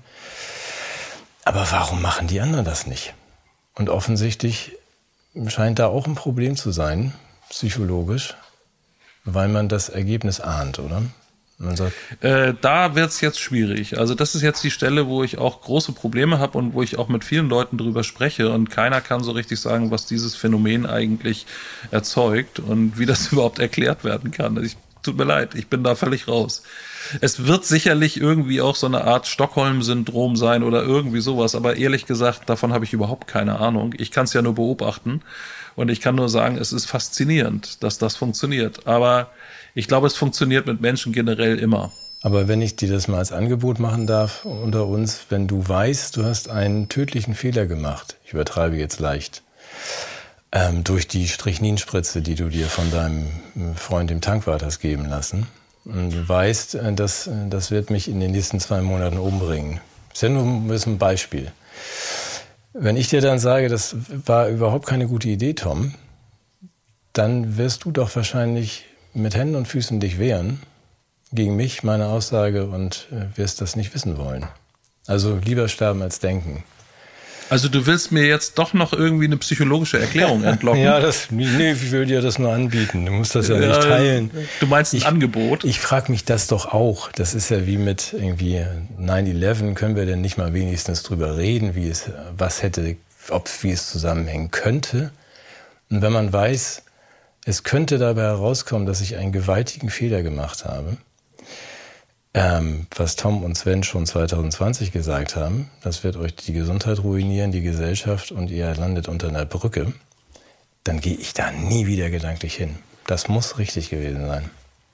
Aber warum machen die anderen das nicht? Und offensichtlich scheint da auch ein Problem zu sein, psychologisch, weil man das Ergebnis ahnt, oder? Man sagt, äh, da wird's jetzt schwierig. Also das ist jetzt die Stelle, wo ich auch große Probleme habe und wo ich auch mit vielen Leuten drüber spreche und keiner kann so richtig sagen, was dieses Phänomen eigentlich erzeugt und wie das überhaupt erklärt werden kann. Ich, tut mir leid, ich bin da völlig raus. Es wird sicherlich irgendwie auch so eine Art Stockholm-Syndrom sein oder irgendwie sowas, aber ehrlich gesagt, davon habe ich überhaupt keine Ahnung. Ich kann es ja nur beobachten und ich kann nur sagen, es ist faszinierend, dass das funktioniert. Aber ich glaube, es funktioniert mit Menschen generell immer. Aber wenn ich dir das mal als Angebot machen darf unter uns, wenn du weißt, du hast einen tödlichen Fehler gemacht, ich übertreibe jetzt leicht, ähm, durch die Strichninspritze, die du dir von deinem Freund im Tankwart hast geben lassen, und du weißt, dass, das wird mich in den nächsten zwei Monaten umbringen. Das ist ja nur ein Beispiel. Wenn ich dir dann sage, das war überhaupt keine gute Idee, Tom, dann wirst du doch wahrscheinlich mit Händen und Füßen dich wehren gegen mich, meine Aussage, und wirst das nicht wissen wollen. Also lieber sterben als denken. Also du willst mir jetzt doch noch irgendwie eine psychologische Erklärung entlocken? Ja, das, nee, ich will dir das nur anbieten. Du musst das ja nicht teilen. Du meinst ein ich, Angebot? Ich frage mich das doch auch. Das ist ja wie mit irgendwie nine eleven. Können wir denn nicht mal wenigstens drüber reden, wie es, was hätte, ob, wie es zusammenhängen könnte? Und wenn man weiß, es könnte dabei herauskommen, dass ich einen gewaltigen Fehler gemacht habe, ähm, was Tom und Sven schon zwanzig zwanzig gesagt haben, das wird euch die Gesundheit ruinieren, die Gesellschaft und ihr landet unter einer Brücke, dann gehe ich da nie wieder gedanklich hin. Das muss richtig gewesen sein.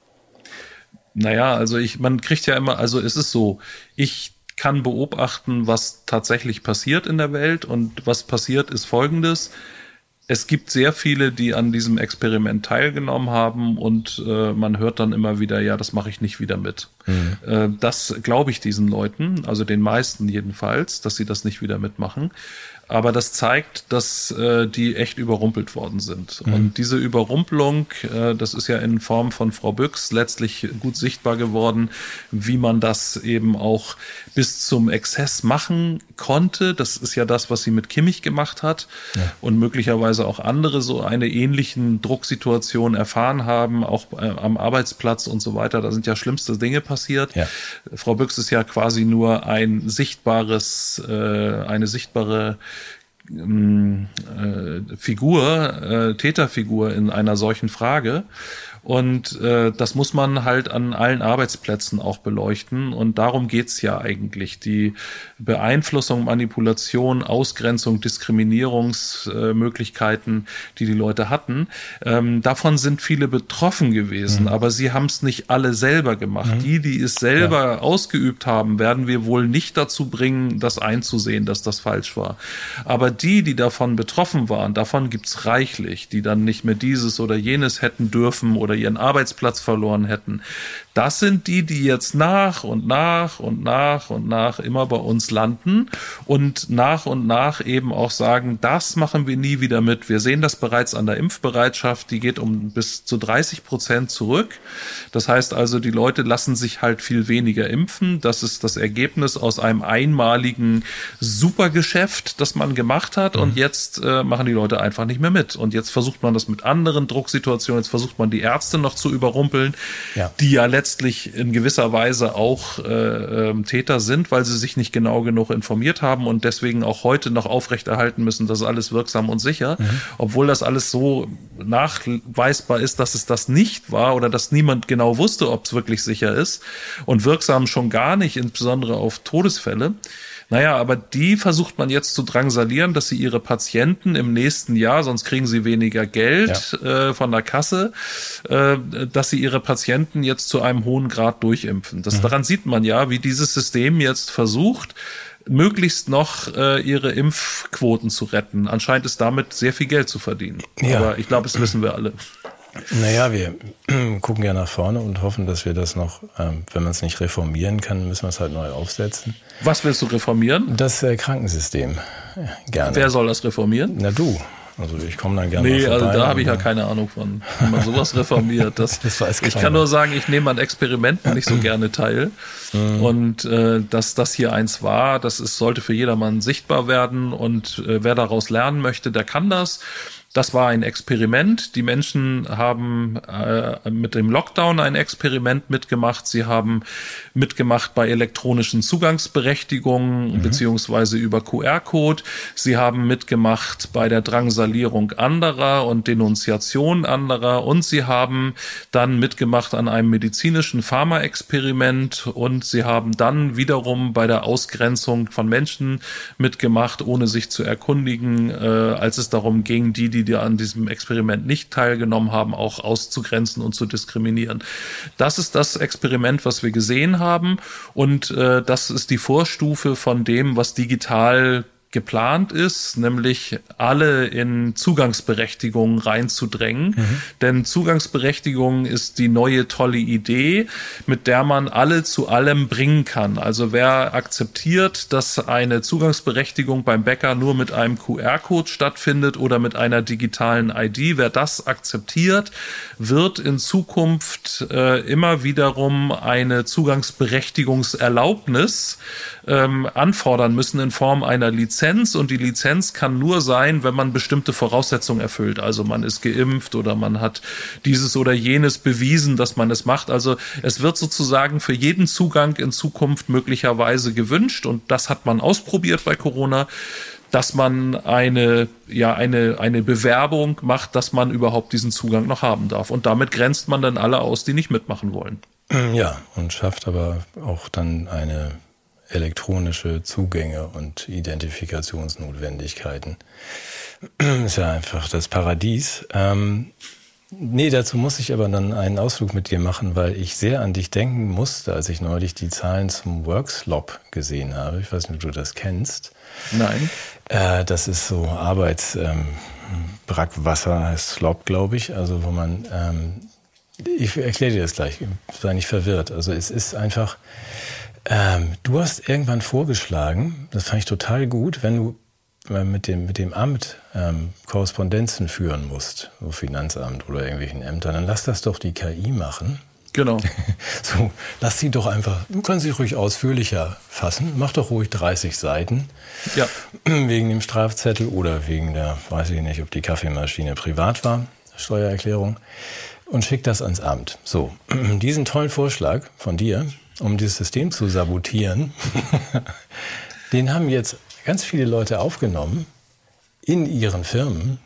Naja, also ich, man kriegt ja immer, also es ist so, ich kann beobachten, was tatsächlich passiert in der Welt und was passiert ist Folgendes. Es gibt sehr viele, die an diesem Experiment teilgenommen haben und äh, man hört dann immer wieder, ja, das mache ich nicht wieder mit. Mhm. Äh, das glaube ich diesen Leuten, also den meisten jedenfalls, dass sie das nicht wieder mitmachen. Aber das zeigt, dass äh, die echt überrumpelt worden sind. Mhm. Und diese Überrumpelung, äh, das ist ja in Form von Frau Büchs letztlich gut sichtbar geworden, wie man das eben auch bis zum Exzess machen konnte. Das ist ja das, was sie mit Kimmich gemacht hat. Ja. Und möglicherweise auch andere so eine ähnlichen Drucksituation erfahren haben, auch äh, am Arbeitsplatz und so weiter. Da sind ja schlimmste Dinge passiert. Ja. Frau Büchs ist ja quasi nur ein sichtbares, äh, eine sichtbare ähm, äh, Figur, äh, Täterfigur in einer solchen Frage. Und äh, das muss man halt an allen Arbeitsplätzen auch beleuchten. Und darum geht's ja eigentlich. Die Beeinflussung, Manipulation, Ausgrenzung, Diskriminierungsmöglichkeiten, äh, die die Leute hatten, ähm, davon sind viele betroffen gewesen. Mhm. Aber sie haben es nicht alle selber gemacht. Mhm. Die, die es selber ja. ausgeübt haben, werden wir wohl nicht dazu bringen, das einzusehen, dass das falsch war. Aber die, die davon betroffen waren, davon gibt's reichlich, die dann nicht mehr dieses oder jenes hätten dürfen oder ihren Arbeitsplatz verloren hätten. Das sind die, die jetzt nach und nach und nach und nach immer bei uns landen und nach und nach eben auch sagen, das machen wir nie wieder mit. Wir sehen das bereits an der Impfbereitschaft, die geht um bis zu dreißig Prozent zurück. Das heißt also, die Leute lassen sich halt viel weniger impfen. Das ist das Ergebnis aus einem einmaligen Supergeschäft, das man gemacht hat. Und jetzt äh, machen die Leute einfach nicht mehr mit. Und jetzt versucht man das mit anderen Drucksituationen, jetzt versucht man die Ärzte noch zu überrumpeln, ja. die ja letztlich in gewisser Weise auch äh, äh, Täter sind, weil sie sich nicht genau genug informiert haben und deswegen auch heute noch aufrechterhalten müssen, das ist alles wirksam und sicher, mhm. obwohl das alles so nachweisbar ist, dass es das nicht war oder dass niemand genau wusste, ob es wirklich sicher ist und wirksam schon gar nicht, insbesondere auf Todesfälle. Naja, aber die versucht man jetzt zu drangsalieren, dass sie ihre Patienten im nächsten Jahr, sonst kriegen sie weniger Geld ja. äh, von der Kasse, äh, dass sie ihre Patienten jetzt zu einem hohen Grad durchimpfen. Das, mhm. Daran sieht man ja, wie dieses System jetzt versucht, möglichst noch äh, ihre Impfquoten zu retten. Anscheinend ist damit sehr viel Geld zu verdienen. Ja. Aber ich glaube, das wissen wir alle. Naja, wir gucken ja nach vorne und hoffen, dass wir das noch, ähm, wenn man es nicht reformieren kann, müssen wir es halt neu aufsetzen. Was willst du reformieren? Das äh, Krankensystem. Ja, gerne. Wer soll das reformieren? Na du. Also ich komme dann gerne Nee, mal vorbei. also da habe ich ja keine Ahnung von, wie man sowas reformiert. Das, das weiß ich kann nur sagen, ich nehme an Experimenten nicht so gerne teil. Mhm. Und äh, dass das hier eins war, das ist, sollte für jedermann sichtbar werden. Und äh, wer daraus lernen möchte, der kann das. Das war ein Experiment. Die Menschen haben äh, mit dem Lockdown ein Experiment mitgemacht. Sie haben mitgemacht bei elektronischen Zugangsberechtigungen mhm. beziehungsweise über Q R-Code. Sie haben mitgemacht bei der Drangsalierung anderer und Denunziation anderer. Und sie haben dann mitgemacht an einem medizinischen Pharma-Experiment. Und sie haben dann wiederum bei der Ausgrenzung von Menschen mitgemacht, ohne sich zu erkundigen, äh, als es darum ging, die, die die an diesem Experiment nicht teilgenommen haben, auch auszugrenzen und zu diskriminieren. Das ist das Experiment, was wir gesehen haben und äh, das ist die Vorstufe von dem, was digital geplant ist, nämlich alle in Zugangsberechtigungen reinzudrängen. Mhm. Denn Zugangsberechtigung ist die neue tolle Idee, mit der man alle zu allem bringen kann. Also wer akzeptiert, dass eine Zugangsberechtigung beim Bäcker nur mit einem Q R-Code stattfindet oder mit einer digitalen I D, wer das akzeptiert, wird in Zukunft äh, immer wiederum eine Zugangsberechtigungserlaubnis ähm, anfordern müssen in Form einer Lizenz. Und die Lizenz kann nur sein, wenn man bestimmte Voraussetzungen erfüllt. Also man ist geimpft oder man hat dieses oder jenes bewiesen, dass man es macht. Also es wird sozusagen für jeden Zugang in Zukunft möglicherweise gewünscht. Und das hat man ausprobiert bei Corona, dass man eine, ja, eine, eine Bewerbung macht, dass man überhaupt diesen Zugang noch haben darf. Und damit grenzt man dann alle aus, die nicht mitmachen wollen. Ja, und schafft aber auch dann eine elektronische Zugänge und Identifikationsnotwendigkeiten. Ist ja einfach das Paradies. Ähm, nee, dazu muss ich aber dann einen Ausflug mit dir machen, weil ich sehr an dich denken musste, als ich neulich die Zahlen zum Workslop gesehen habe. Ich weiß nicht, ob du das kennst. Nein. Äh, das ist so Arbeits... Ähm, Brackwasser heißt Slop, glaube ich. Also wo man... Ähm, ich erkläre dir das gleich, sei nicht verwirrt. Also es ist einfach... Ähm, du hast irgendwann vorgeschlagen, das fand ich total gut, wenn du äh, mit dem, mit dem Amt ähm, Korrespondenzen führen musst, so Finanzamt oder irgendwelchen Ämtern, dann lass das doch die K I machen. Genau. So, lass sie doch einfach, du kannst sie ruhig ausführlicher fassen, mach doch ruhig dreißig Seiten. Ja. Wegen dem Strafzettel oder wegen der, weiß ich nicht, ob die Kaffeemaschine privat war, Steuererklärung, und schick das ans Amt. So, diesen tollen Vorschlag von dir, um dieses System zu sabotieren, den haben jetzt ganz viele Leute aufgenommen, in ihren Firmen.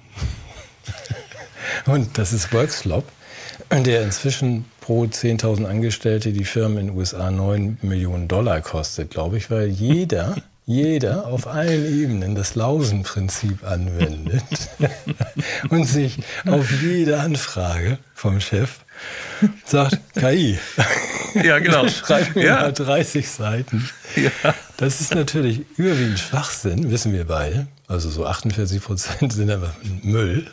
Und das ist Workslop, der inzwischen pro zehntausend Angestellte die Firmen in den U S A neun Millionen Dollar kostet, glaube ich, weil jeder, jeder auf allen Ebenen das Lausen-Prinzip anwendet und sich auf jede Anfrage vom Chef sagt, K I. Ja, genau. Schreib mir ja. mal dreißig Seiten. Ja. Das ist natürlich überwiegend Schwachsinn, wissen wir beide. Also so achtundvierzig Prozent sind aber Müll.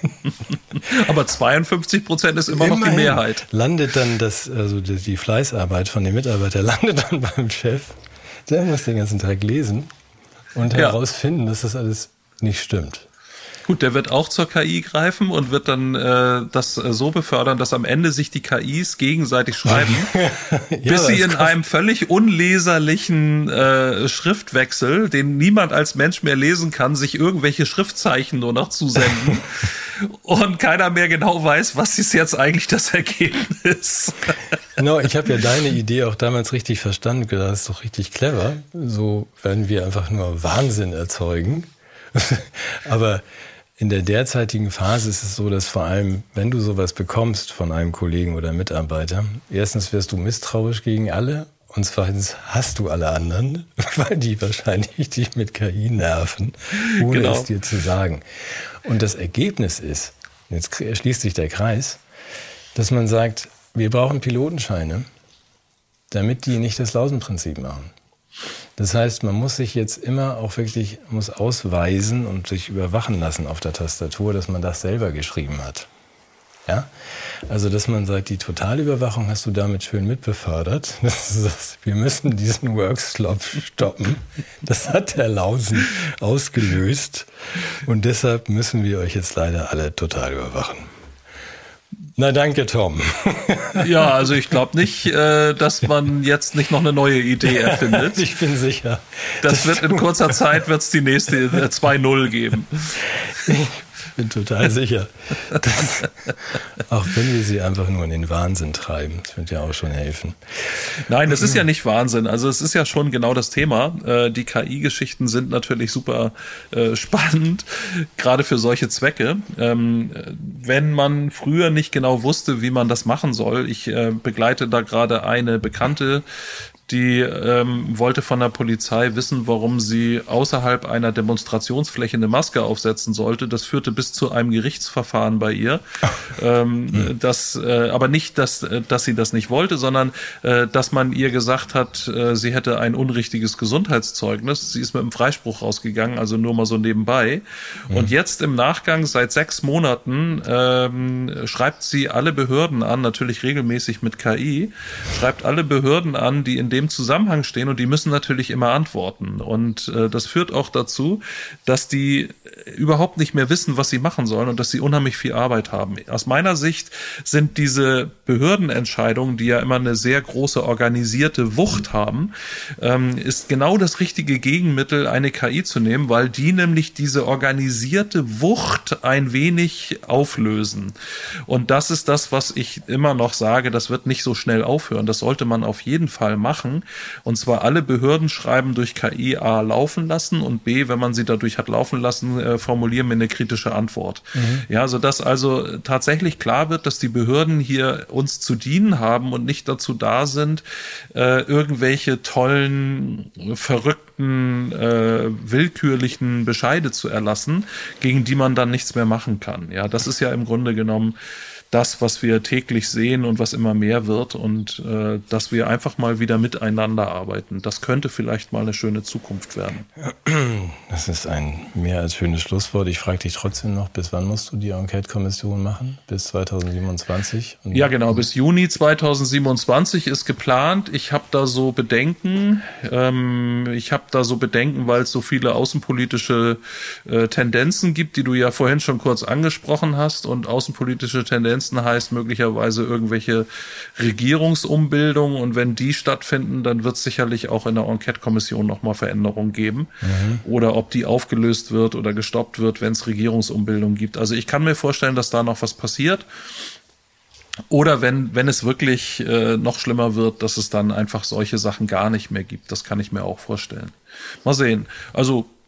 Aber zweiundfünfzig Prozent ist immer Immerhin noch die Mehrheit. Landet dann das, also die, die Fleißarbeit von den Mitarbeitern landet dann beim Chef. Der muss den ganzen Tag lesen und Ja. herausfinden, dass das alles nicht stimmt. Gut, der wird auch zur K I greifen und wird dann äh, das äh, so befördern, dass am Ende sich die K Is gegenseitig schreiben, Ja, bis sie das in kostet- einem völlig unleserlichen äh, Schriftwechsel, den niemand als Mensch mehr lesen kann, sich irgendwelche Schriftzeichen nur noch zusenden und keiner mehr genau weiß, was ist jetzt eigentlich das Ergebnis. Genau, ich habe ja deine Idee auch damals richtig verstanden. Das ist doch richtig clever. So werden wir einfach nur Wahnsinn erzeugen. Aber in der derzeitigen Phase ist es so, dass vor allem, wenn du sowas bekommst von einem Kollegen oder Mitarbeiter, erstens wirst du misstrauisch gegen alle und zweitens hast du alle anderen, weil die wahrscheinlich dich mit K I nerven, ohne Genau. es dir zu sagen. Und das Ergebnis ist, jetzt schließt sich der Kreis, dass man sagt, wir brauchen Pilotenscheine, damit die nicht das Lausenprinzip machen. Das heißt, man muss sich jetzt immer auch wirklich muss ausweisen und sich überwachen lassen auf der Tastatur, dass man das selber geschrieben hat. Ja? Also, dass man sagt, die Totalüberwachung hast du damit schön mitbefördert. Das ist, wir müssen diesen Workslop stoppen. Das hat der Lausen ausgelöst. Und deshalb müssen wir euch jetzt leider alle total überwachen. Na, danke, Tom. Ja, also ich glaube nicht, äh, dass man jetzt nicht noch eine neue Idee erfindet. Ich bin sicher. Das wird in kurzer Zeit wird's die nächste äh, zwei null geben. Ich bin total sicher. Dass, auch wenn wir sie einfach nur in den Wahnsinn treiben, das wird ja auch schon helfen. Nein, das ist ja nicht Wahnsinn. Also es ist ja schon genau das Thema. Äh, die K I-Geschichten sind natürlich super äh, spannend, gerade für solche Zwecke. Ähm, wenn man früher nicht genau wusste, wie man das machen soll, ich äh, begleite da gerade eine Bekannte, die ähm, wollte von der Polizei wissen, warum sie außerhalb einer Demonstrationsfläche eine Maske aufsetzen sollte. Das führte bis zu einem Gerichtsverfahren bei ihr. Ähm, mhm. das, äh, aber nicht, dass, dass sie das nicht wollte, sondern äh, dass man ihr gesagt hat, äh, sie hätte ein unrichtiges Gesundheitszeugnis. Sie ist mit einem Freispruch rausgegangen, also nur mal so nebenbei. Mhm. Und jetzt im Nachgang, seit sechs Monaten, ähm, schreibt sie alle Behörden an, natürlich regelmäßig mit K I, schreibt alle Behörden an, die in dem Zusammenhang stehen, und die müssen natürlich immer antworten. Und äh, das führt auch dazu, dass die überhaupt nicht mehr wissen, was sie machen sollen und dass sie unheimlich viel Arbeit haben. Aus meiner Sicht sind diese Behördenentscheidungen, die ja immer eine sehr große organisierte Wucht haben, ähm, ist genau das richtige Gegenmittel, eine K I zu nehmen, weil die nämlich diese organisierte Wucht ein wenig auflösen. Und das ist das, was ich immer noch sage, das wird nicht so schnell aufhören. Das sollte man auf jeden Fall machen. Und zwar alle Behördenschreiben durch K I A laufen lassen und B, wenn man sie dadurch hat laufen lassen, äh, formulieren wir eine kritische Antwort. Mhm. Ja, sodass also tatsächlich klar wird, dass die Behörden hier uns zu dienen haben und nicht dazu da sind, äh, irgendwelche tollen, verrückten, äh, willkürlichen Bescheide zu erlassen, gegen die man dann nichts mehr machen kann. Ja, das ist ja im Grunde genommen das, was wir täglich sehen und was immer mehr wird, und äh, dass wir einfach mal wieder miteinander arbeiten. Das könnte vielleicht mal eine schöne Zukunft werden. Das ist ein mehr als schönes Schlusswort. Ich frage dich trotzdem noch, bis wann musst du die Enquete-Kommission machen? Bis zweitausendsiebenundzwanzig? Und ja, genau. Bis Juni zweitausendsiebenundzwanzig ist geplant. Ich habe da so Bedenken. Ähm, ich habe da so Bedenken, weil es so viele außenpolitische äh, Tendenzen gibt, die du ja vorhin schon kurz angesprochen hast. Und außenpolitische Tendenzen heißt möglicherweise irgendwelche Regierungsumbildungen, und wenn die stattfinden, dann wird es sicherlich auch in der Enquete-Kommission nochmal Veränderungen geben, mhm. oder ob die aufgelöst wird oder gestoppt wird, wenn es Regierungsumbildungen gibt. Also ich kann mir vorstellen, dass da noch was passiert, oder wenn wenn es wirklich äh, noch schlimmer wird, dass es dann einfach solche Sachen gar nicht mehr gibt. Das kann ich mir auch vorstellen. Mal sehen. Also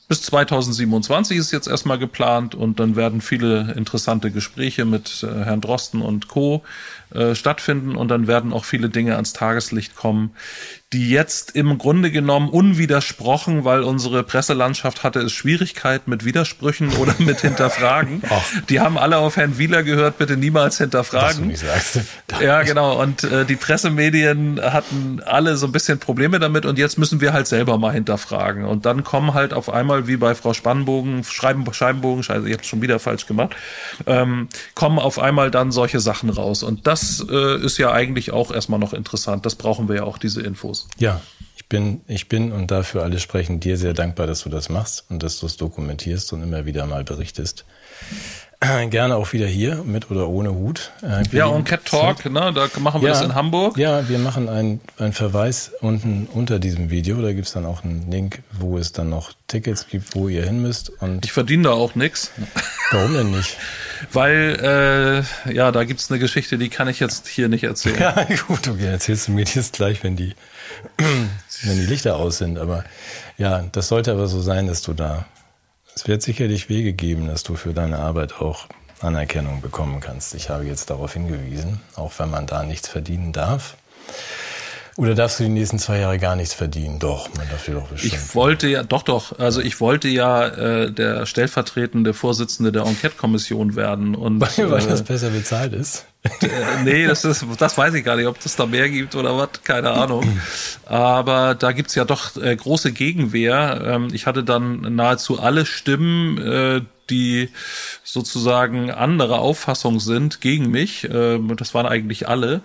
bis zweitausendsiebenundzwanzig ist jetzt erstmal geplant und dann werden viele interessante Gespräche mit äh, Herrn Drosten und Co. Äh, stattfinden und dann werden auch viele Dinge ans Tageslicht kommen, die jetzt im Grunde genommen unwidersprochen, weil unsere Presselandschaft hatte es Schwierigkeiten mit Widersprüchen oder mit Hinterfragen. Die haben alle auf Herrn Wieler gehört, bitte niemals hinterfragen. Was du nicht sagst. Ja, genau. Und äh, die Pressemedien hatten alle so ein bisschen Probleme damit und jetzt müssen wir halt selber mal hinterfragen. Und dann kommen halt auf einmal, wie bei Frau Spannbogen, Schreiben, Scheibenbogen, scheiße, ich habe es schon wieder falsch gemacht, ähm, kommen auf einmal dann solche Sachen raus. Und das äh, ist ja eigentlich auch erstmal noch interessant. Das brauchen wir ja auch, diese Infos. Ja, ich bin, ich bin und dafür alle sprechen dir sehr dankbar, dass du das machst und dass du es dokumentierst und immer wieder mal berichtest. Gerne auch wieder hier, mit oder ohne Hut. Äh, ja, Enquete Talk, ne, da machen wir ja, das in Hamburg. Ja, wir machen einen, einen Verweis unten unter diesem Video. Da gibt's dann auch einen Link, wo es dann noch Tickets gibt, wo ihr hin müsst. Und ich verdiene da auch nix. Warum denn nicht? Weil, äh, ja, da gibt's eine Geschichte, die kann ich jetzt hier nicht erzählen. Ja, gut, okay, erzählst du mir jetzt gleich, wenn die, wenn die Lichter aus sind. Aber ja, das sollte aber so sein, dass du da, es wird sicherlich Wege geben, dass du für deine Arbeit auch Anerkennung bekommen kannst. Ich habe jetzt darauf hingewiesen, auch wenn man da nichts verdienen darf. Oder darfst du die nächsten zwei Jahre gar nichts verdienen? Doch, man darf dir doch bestimmt. Ich wollte ja, doch, doch, also ich wollte ja äh, der stellvertretende Vorsitzende der Enquete-Kommission werden. Und, weil, weil äh, das besser bezahlt ist? Äh, nee, das ist, das weiß ich gar nicht, ob das da mehr gibt oder was, keine Ahnung. Aber da gibt's ja doch äh, große Gegenwehr. Ähm, ich hatte dann nahezu alle Stimmen, äh, die sozusagen anderer Auffassung sind, gegen mich. Äh, das waren eigentlich alle.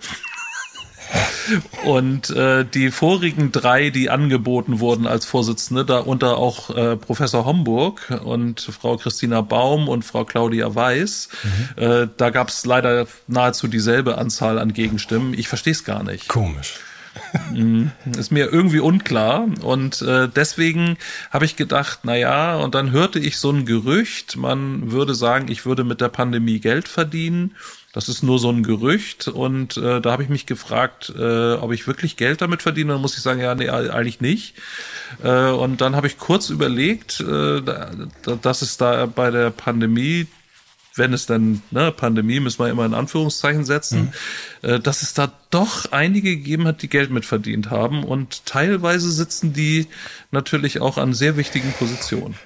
Und äh, die vorigen drei, die angeboten wurden als Vorsitzende, darunter auch äh, Professor Homburg und Frau Christina Baum und Frau Claudia Weiß, mhm. äh, da gab es leider nahezu dieselbe Anzahl an Gegenstimmen. Ich verstehe es gar nicht. Komisch. Ist mir irgendwie unklar und äh, deswegen habe ich gedacht, na ja, und dann hörte ich so ein Gerücht, man würde sagen, ich würde mit der Pandemie Geld verdienen. Das ist nur so ein Gerücht und äh, da habe ich mich gefragt, äh, ob ich wirklich Geld damit verdiene. Dann muss ich sagen, ja, nee, eigentlich nicht. Äh, und dann habe ich kurz überlegt, äh, dass es da bei der Pandemie, wenn es dann, ne, Pandemie müssen wir immer in Anführungszeichen setzen, mhm. äh, dass es da doch einige gegeben hat, die Geld mitverdient haben und teilweise sitzen die natürlich auch an sehr wichtigen Positionen.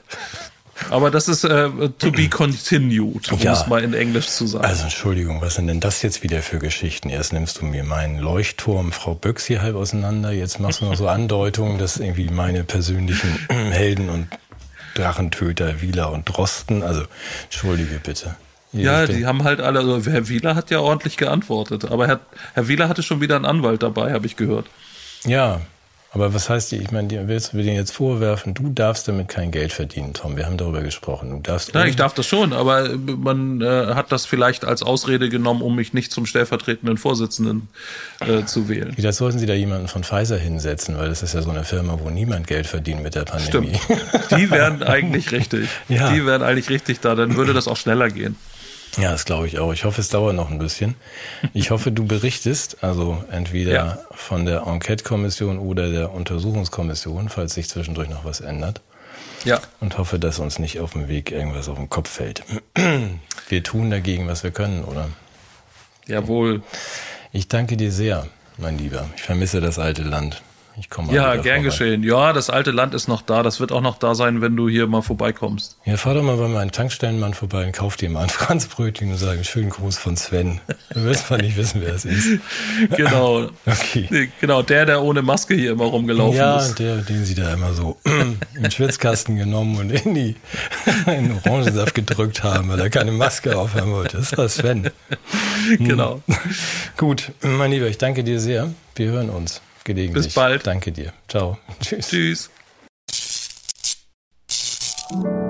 Aber das ist äh, to be continued, um ja. es mal in Englisch zu sagen. Also Entschuldigung, was sind denn das jetzt wieder für Geschichten? Erst nimmst du mir meinen Leuchtturm, Frau Böcks hier halb auseinander, jetzt machst du noch so Andeutungen, dass irgendwie meine persönlichen Helden und Drachentöter, Wieler und Drosten, also entschuldige bitte. Ja, die haben halt alle, also Herr Wieler hat ja ordentlich geantwortet, aber Herr, Herr Wieler hatte schon wieder einen Anwalt dabei, habe ich gehört. Ja, aber was heißt die, ich meine, die, willst du dir jetzt vorwerfen, du darfst damit kein Geld verdienen, Tom, wir haben darüber gesprochen. Du darfst ja, ich darf das schon, aber man äh, hat das vielleicht als Ausrede genommen, um mich nicht zum stellvertretenden Vorsitzenden äh, zu wählen. Wie, das sollten Sie da jemanden von Pfizer hinsetzen, weil das ist ja so eine Firma, wo niemand Geld verdient mit der Pandemie. Stimmt, die wären eigentlich richtig. Ja. Die wären eigentlich richtig da, dann würde das auch schneller gehen. Ja, das glaube ich auch. Ich hoffe, es dauert noch ein bisschen. Ich hoffe, du berichtest, also entweder ja. von der Enquete-Kommission oder der Untersuchungskommission, falls sich zwischendurch noch was ändert. Ja. Und hoffe, dass uns nicht auf dem Weg irgendwas auf den Kopf fällt. Wir tun dagegen, was wir können, oder? Jawohl. Ich danke dir sehr, mein Lieber. Ich vermisse das alte Land. Ich komme mal ja, wieder gern vorbei. geschehen. Ja, das alte Land ist noch da. Das wird auch noch da sein, wenn du hier mal vorbeikommst. Ja, fahr doch mal bei meinem Tankstellenmann vorbei und kauf dir mal ein Franzbrötchen und sag, schönen Gruß von Sven. Du wirst mal nicht wissen, wer es ist. Genau. Okay. Genau, der, der ohne Maske hier immer rumgelaufen ja, ist. Ja, der, den sie da immer so in den Schwitzkasten genommen und in die in den Orangensaft gedrückt haben, weil er keine Maske aufhaben wollte. Das war Sven. Genau. Gut, mein Lieber, ich danke dir sehr. Wir hören uns. Gelegentlich. Bis bald. Danke dir. Ciao. Tschüss. Tschüss.